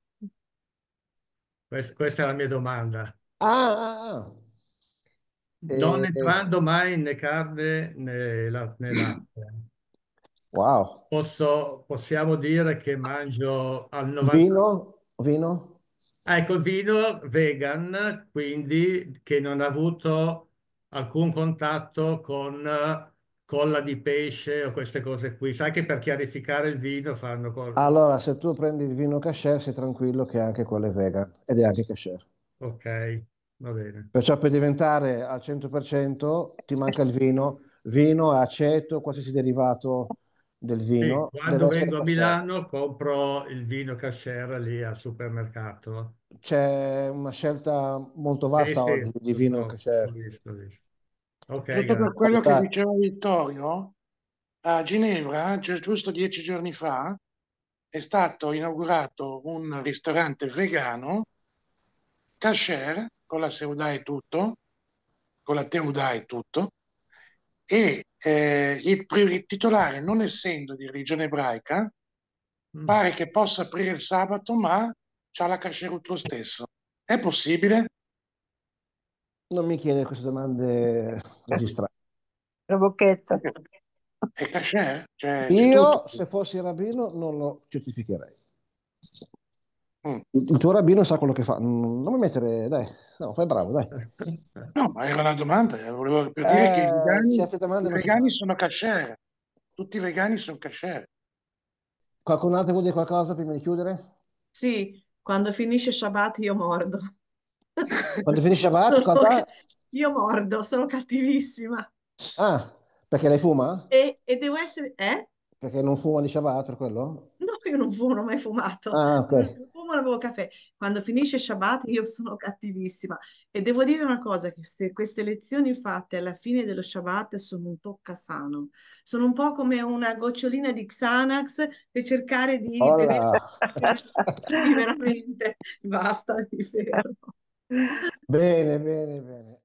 Questa è la mia domanda. Ah, ah, ah. Non Eh, entrando mai né carne né latte. wow. Possiamo dire che mangio al 90. Vino? Vino? Ah, ecco, il vino vegan, quindi che non ha avuto alcun contatto con colla di pesce o queste cose qui. Sai che per chiarificare il vino fanno Allora, se tu prendi il vino kasher, sei tranquillo che anche quello è vegan ed è anche kasher. Ok, va bene. Perciò per diventare al 100% ti manca il vino, aceto, qualsiasi derivato del Sì, vino quando deve essere vengo a kasher. Milano compro il vino kasher lì al supermercato. C'è una scelta molto Sì, vasta oggi sì, di lo vino so, kasher. ho visto, ho visto. Ok, Giusto per grazie. quello che Qualità. diceva Vittorio, a Ginevra, giusto 10 giorni fa, è stato inaugurato un ristorante vegano, kasher, con la Seudah e tutto, con la Teudah e tutto, e il titolare, non essendo di religione ebraica, pare che possa aprire il sabato, ma c'ha la kasherut lo stesso. È possibile? Non mi chiede queste domande così strane. Robocchetto. È kasher? C'è Io, tutto. se fossi rabbino, non lo certificherei. Mm. Il tuo rabbino sa quello che fa. Non mi mettere, dai, no, fai bravo, dai. No, ma era una domanda, volevo per dire che Certe domande i non si vegani fanno. sono kasher. Tutti i vegani sono kasher. Qualcun altro vuol dire qualcosa prima di chiudere? Sì, quando finisce Shabbat io mordo. Quando finisce Shabbat, cosa? Io mordo, sono cattivissima. Ah, perché lei fuma? E devo essere... Perché non fuma di Shabbat, per quello? No, io non fumo, non ho mai fumato. Ah, ok. Non fumo, non bevo caffè. Quando finisce Shabbat io sono cattivissima. E devo dire una cosa, che queste lezioni fatte alla fine dello Shabbat sono un toccasano. Sono un po' come una gocciolina di Xanax per cercare di tenere Hola. veramente. Basta, mi fermo. Bene, bene, bene.